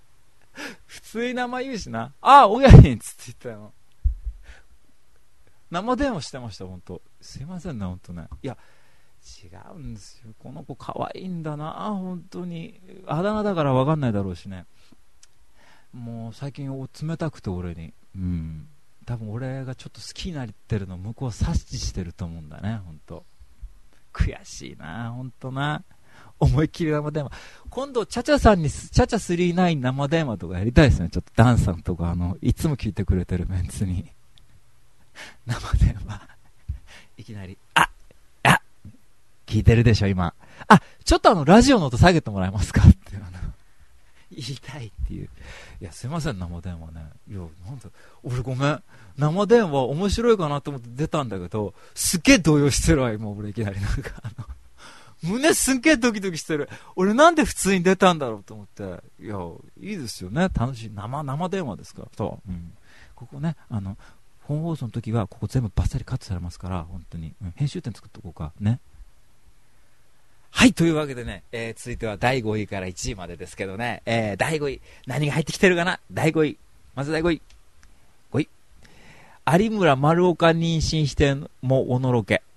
S2: 普通に名前言うしな。おぎゃりんつって言ったよ。 生電話してました。本当すいませんね、本当ね。いや違うんですよ、この子可愛いんだな本当に。あだ名だから分かんないだろうしね。もう最近冷たくて俺に、多分俺がちょっと好きになってるの向こう察知してると思うんだね。本当悔しいな本当な。思いっきり生電話、今度チャチャさんにチャチャ39生電話とかやりたいですね。ちょっとダンさんとかいつも聞いてくれてるメンツに生電話いきなり聞いてるでしょ今。ちょっとラジオの音下げてもらえますかって言いたいっていう。いやすいません生電話ね。いやなんだ俺ごめん、生電話面白いかなと思って出たんだけど、すっげえ動揺してるわ今俺。いきなりなんか胸すっげえドキドキしてる。俺なんで普通に出たんだろうと思って。いやいいですよね、楽しい。生電話ですからそう、ここね本放送の時はここ全部バッサリカットされますから本当に、編集点作っとこうかね。はい、というわけでね、続いては第5位から1位までですけどね、第5位何が入ってきてるかな。第5位、まず第5位有村丸岡妊娠してもおのろけ、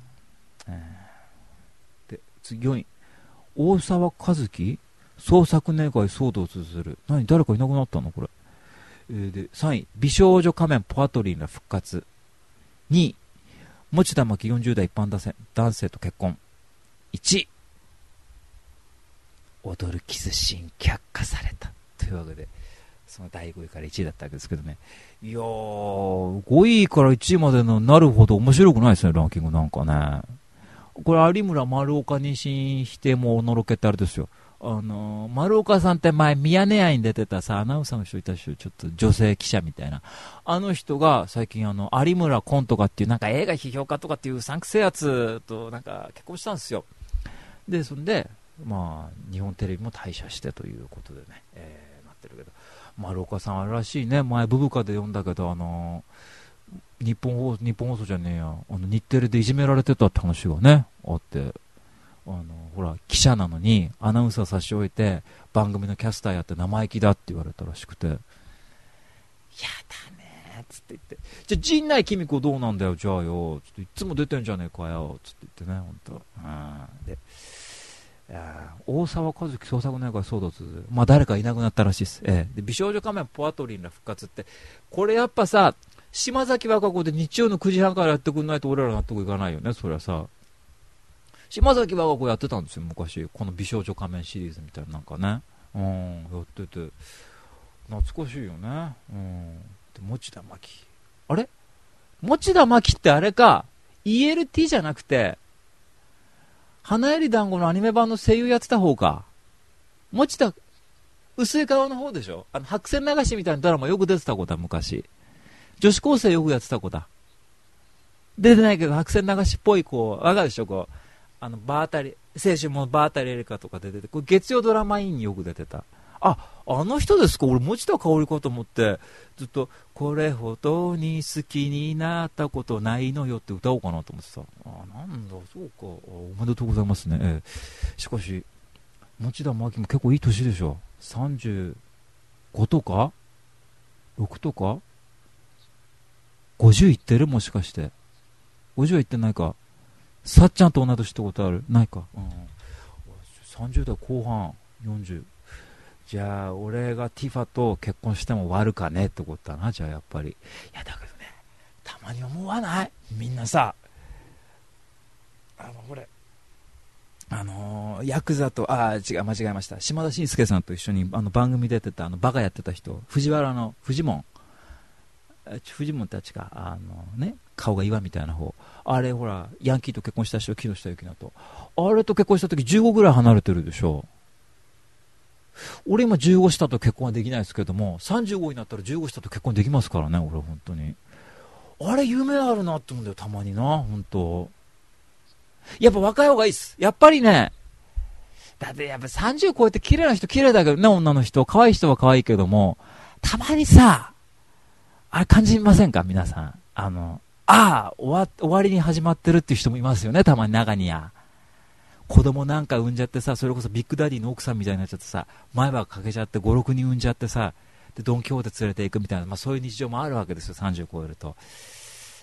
S2: で次4位大沢和樹創作願い騒動を続ける。何誰かいなくなったのこれ。で3位美少女仮面ポアトリンら復活。2位持田真希40代一般男性と結婚。1位踊るキスシーン却下されたというわけで、その第5位から1位だったわけですけどね。いやー5位から1位までのなるほど面白くないですねランキングなんかね。これ有村丸岡妊娠してもおのろけってあれですよ。丸岡さんって前ミヤネ屋に出てたさアナウンサーの人いたでしょ、ちょっと女性記者みたいな。あの人が最近有村コンとかっていうなんか映画批評家とかっていううさんくせえやつとなんか結婚したんですよ。でそんでまあ日本テレビも退社してということでね、なってるけど、丸岡さんあれらしいね。前ブブカで読んだけど日本放送じゃねえや日テレでいじめられてたって話がねあって、ほら記者なのにアナウンサー差し置いて番組のキャスターやって生意気だって言われたらしくて、やだねっつって言って、じゃあ陣内貴美子どうなんだよじゃあよつっていつも出てんじゃねえかよつって言ってね本当。で大沢和樹創作願い騒動続く。まあ誰かいなくなったらしいです。で美少女仮面ポアトリンら復活って、これやっぱさ島崎和歌子で日曜の9時半からやってくんないと俺ら納得いかないよね。それはさ島崎和歌子やってたんですよ昔、この美少女仮面シリーズみたいななんかね、やってて懐かしいよね。で持田真希、あれ持田真希ってあれか ELT じゃなくて花より団子のアニメ版の声優やってた方か。持田薄い顔の方でしょ。白線流しみたいなドラマよく出てた子だ昔。女子高生よくやってた子だ。出てないけど白線流しっぽい子わかるでしょ。こうバータリ青春もバータリエリカとか出てて、これ月曜ドラマインによく出てた。あの人ですか。俺持田香織かと思ってずっとこれほどに好きになったことないのよって歌おうかなと思ってさ。なんだそうか、おめでとうございますね。しかし持田真希も結構いい年でしょ。35とか6とか50いってる、もしかして50はいってないか。さっちゃんと同い年ってことあるないか、30代後半40。じゃあ俺がティファと結婚しても悪かねってことだな。じゃあやっぱり。いやだけどねたまに思わない？みんなさこれヤクザと違う間違えました。島田紳介さんと一緒に番組出てたバカやってた人、藤原のフジモンたちがね顔が岩みたいな方、あれほらヤンキーと結婚した人、木下ゆきなと、あれと結婚した時15ぐらい離れてるでしょ。俺今15したと結婚はできないですけども、35になったら15したと結婚できますからね。俺本当にあれ夢あるなって思うんだよたまにな。本当やっぱ若い方がいいっすやっぱりね。だってやっぱ30超えて綺麗な人綺麗だけどね、女の人可愛い人は可愛いけども、たまにさあれ感じませんか皆さん。終わりに始まってるっていう人もいますよねたまに。中には子供なんか産んじゃってさ、それこそビッグダディの奥さんみたいになっちゃってさ、前歯かけちゃって5、6人産んじゃってさ、でドンキホーテ連れていくみたいな、そういう日常もあるわけですよ30超えると。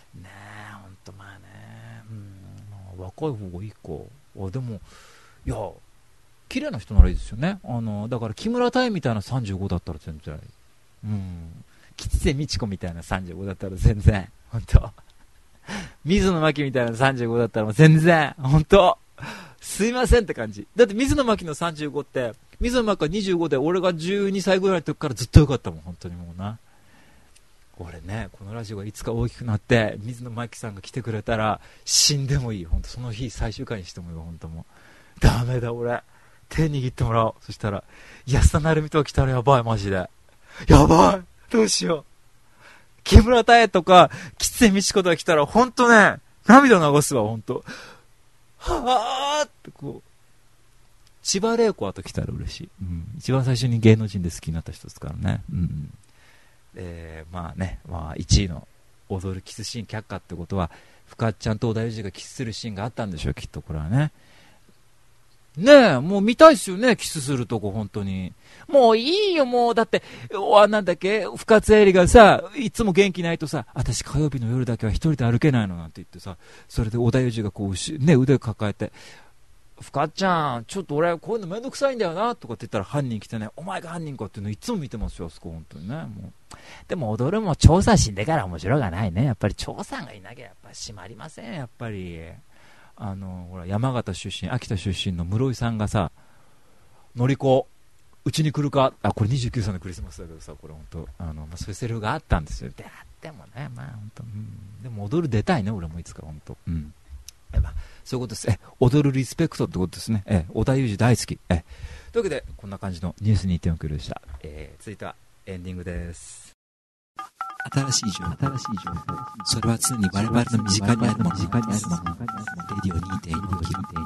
S2: ねえ、ほんとまあね、まあ、若い方がいいか。でもいや綺麗な人ならいいですよね。だから木村多江みたいな35だったら全然、吉瀬美智子みたいな35だったら全然、本当水野真紀みたいな35だったらもう全然、本当すいませんって感じ。だって水野真紀の35って、水野真紀が25で俺が12歳ぐらいの時からずっと良かったもん、本当にもうな。俺ね、このラジオがいつか大きくなって水野真紀さんが来てくれたら死んでもいい、本当その日最終回にしてもいいわ、本当もうダメだ、俺手握ってもらおう。そしたら安田成美とか来たらやばい、マジでやばい、どうしよう。木村多江とか吉瀬美智子とか来たら本当ね、涙流すわ、本当はぁーってこう。千葉玲子と来たら嬉しい、一番最初に芸能人で好きになった人ですからね。まあね、まあ1位の踊るキスシーン却下ってことは、深ちゃんと織田裕二がキスするシーンがあったんでしょう、きっとこれはね。ねえ、もう見たいっすよね、キスするとこ、本当に。もういいよ、もう。だって、なんだっけ、深津絵里がさ、いつも元気ないとさ、私火曜日の夜だけは一人で歩けないのなんて言ってさ、それで織田裕二がこう、ね、腕を抱えて、深ちゃん、ちょっと俺こういうのめんどくさいんだよな、とかって言ったら犯人来てね、お前が犯人かっていうのいつも見てますよ、あそこ、本当にね。もうでも踊るも調査死んでから面白がないね。やっぱり調査がいなきゃやっぱ閉まりません、やっぱり。ほら山形出身、秋田出身の室井さんがさ、のりこうちに来るか、これ29歳のクリスマスだけどさ、これ本当そういうセリフがあったんですよ。であってもね、まあ本当、でも踊る出たいね、俺もいつか本当、まあ、そういうことです。踊るリスペクトってことですね。織田裕二大好き。というわけでこんな感じのニュース 2.4 でした。続いてはエンディングです。
S3: 新しい情報、それは常に我々の身近にあるもの、レディオ 2.4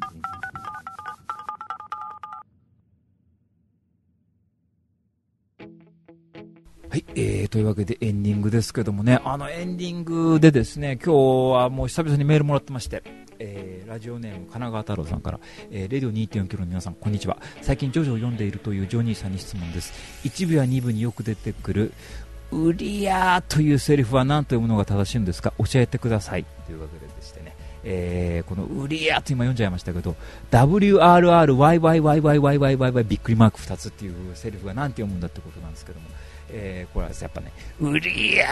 S2: はい、というわけでエンディングですけどもね、エンディングでですね、今日はもう久々にメールもらってまして、ラジオネーム神奈川太郎さんから、レディオ 2.4 キロの皆さんこんにちは。最近ジョジョを読んでいるというジョニーさんに質問です。1部や2部によく出てくるウリヤーというセリフは何と読むのが正しいんですか、教えてくださいというわけでしてね、このウリヤーと今読んじゃいましたけど WRRYYYYYYY びっくりマーク2つっていうセリフが何て読むんだってことなんですけども、これはやっぱね、ウリヤ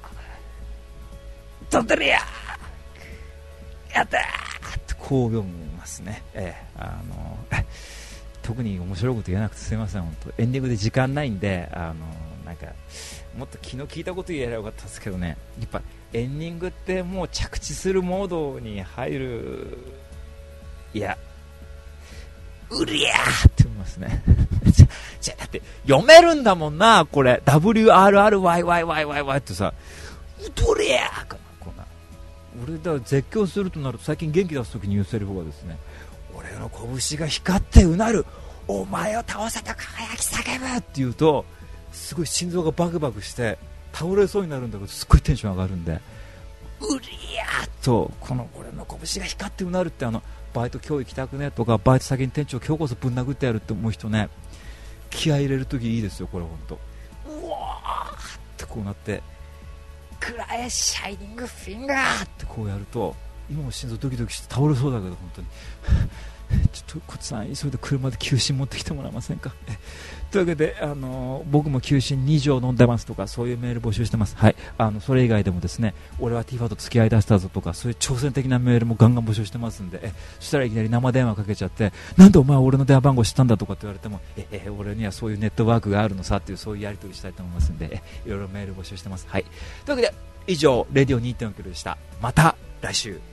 S2: ートントリヤーやったーってこう読みますね。特に面白いこと言えなくてすいません、本当エンディングで時間ないんで、なんかもっと気の利いたこと言えればよかったですけどね、やっぱエンディングってもう着地するモードに入る、いやうりゃーって思いますねじゃだって読めるんだもんな、これ WRRYYYYY ってさ、うりゃーかな、こんな俺だから絶叫するとなると最近元気出すときに言うセリフがですね、俺の拳が光ってうなる、お前を倒せと輝き叫ぶって言うとすごい心臓がバクバクして倒れそうになるんだけど、すっごいテンション上がるんで、うりゃーとこの俺の拳が光ってうなるって、バイト今日行きたくねとか、バイト先に店長今日こそぶん殴ってやるって思う人ね、気合い入れるときいいですよ、これほんと。うわーってこうなって、くらえシャイニングフィンガーってこうやると、今も心臓ドキドキして倒れそうだけど、本当にちょっとこっちさん急いで車で休診持ってきてもらえませんかというわけで、僕も休診2錠飲んでますとか、そういうメール募集してます。はい、それ以外でもですね、俺はティファと付き合いだしたぞとか、そういう挑戦的なメールもガンガン募集してますんで、そしたらいきなり生電話かけちゃって、なんでお前は俺の電話番号知ったんだとかって言われても、俺にはそういうネットワークがあるのさっていう、そういうやり取りしたいと思いますんで、いろいろメール募集してます。はい、というわけで以上レディオ 2.4 キロでした。また来週。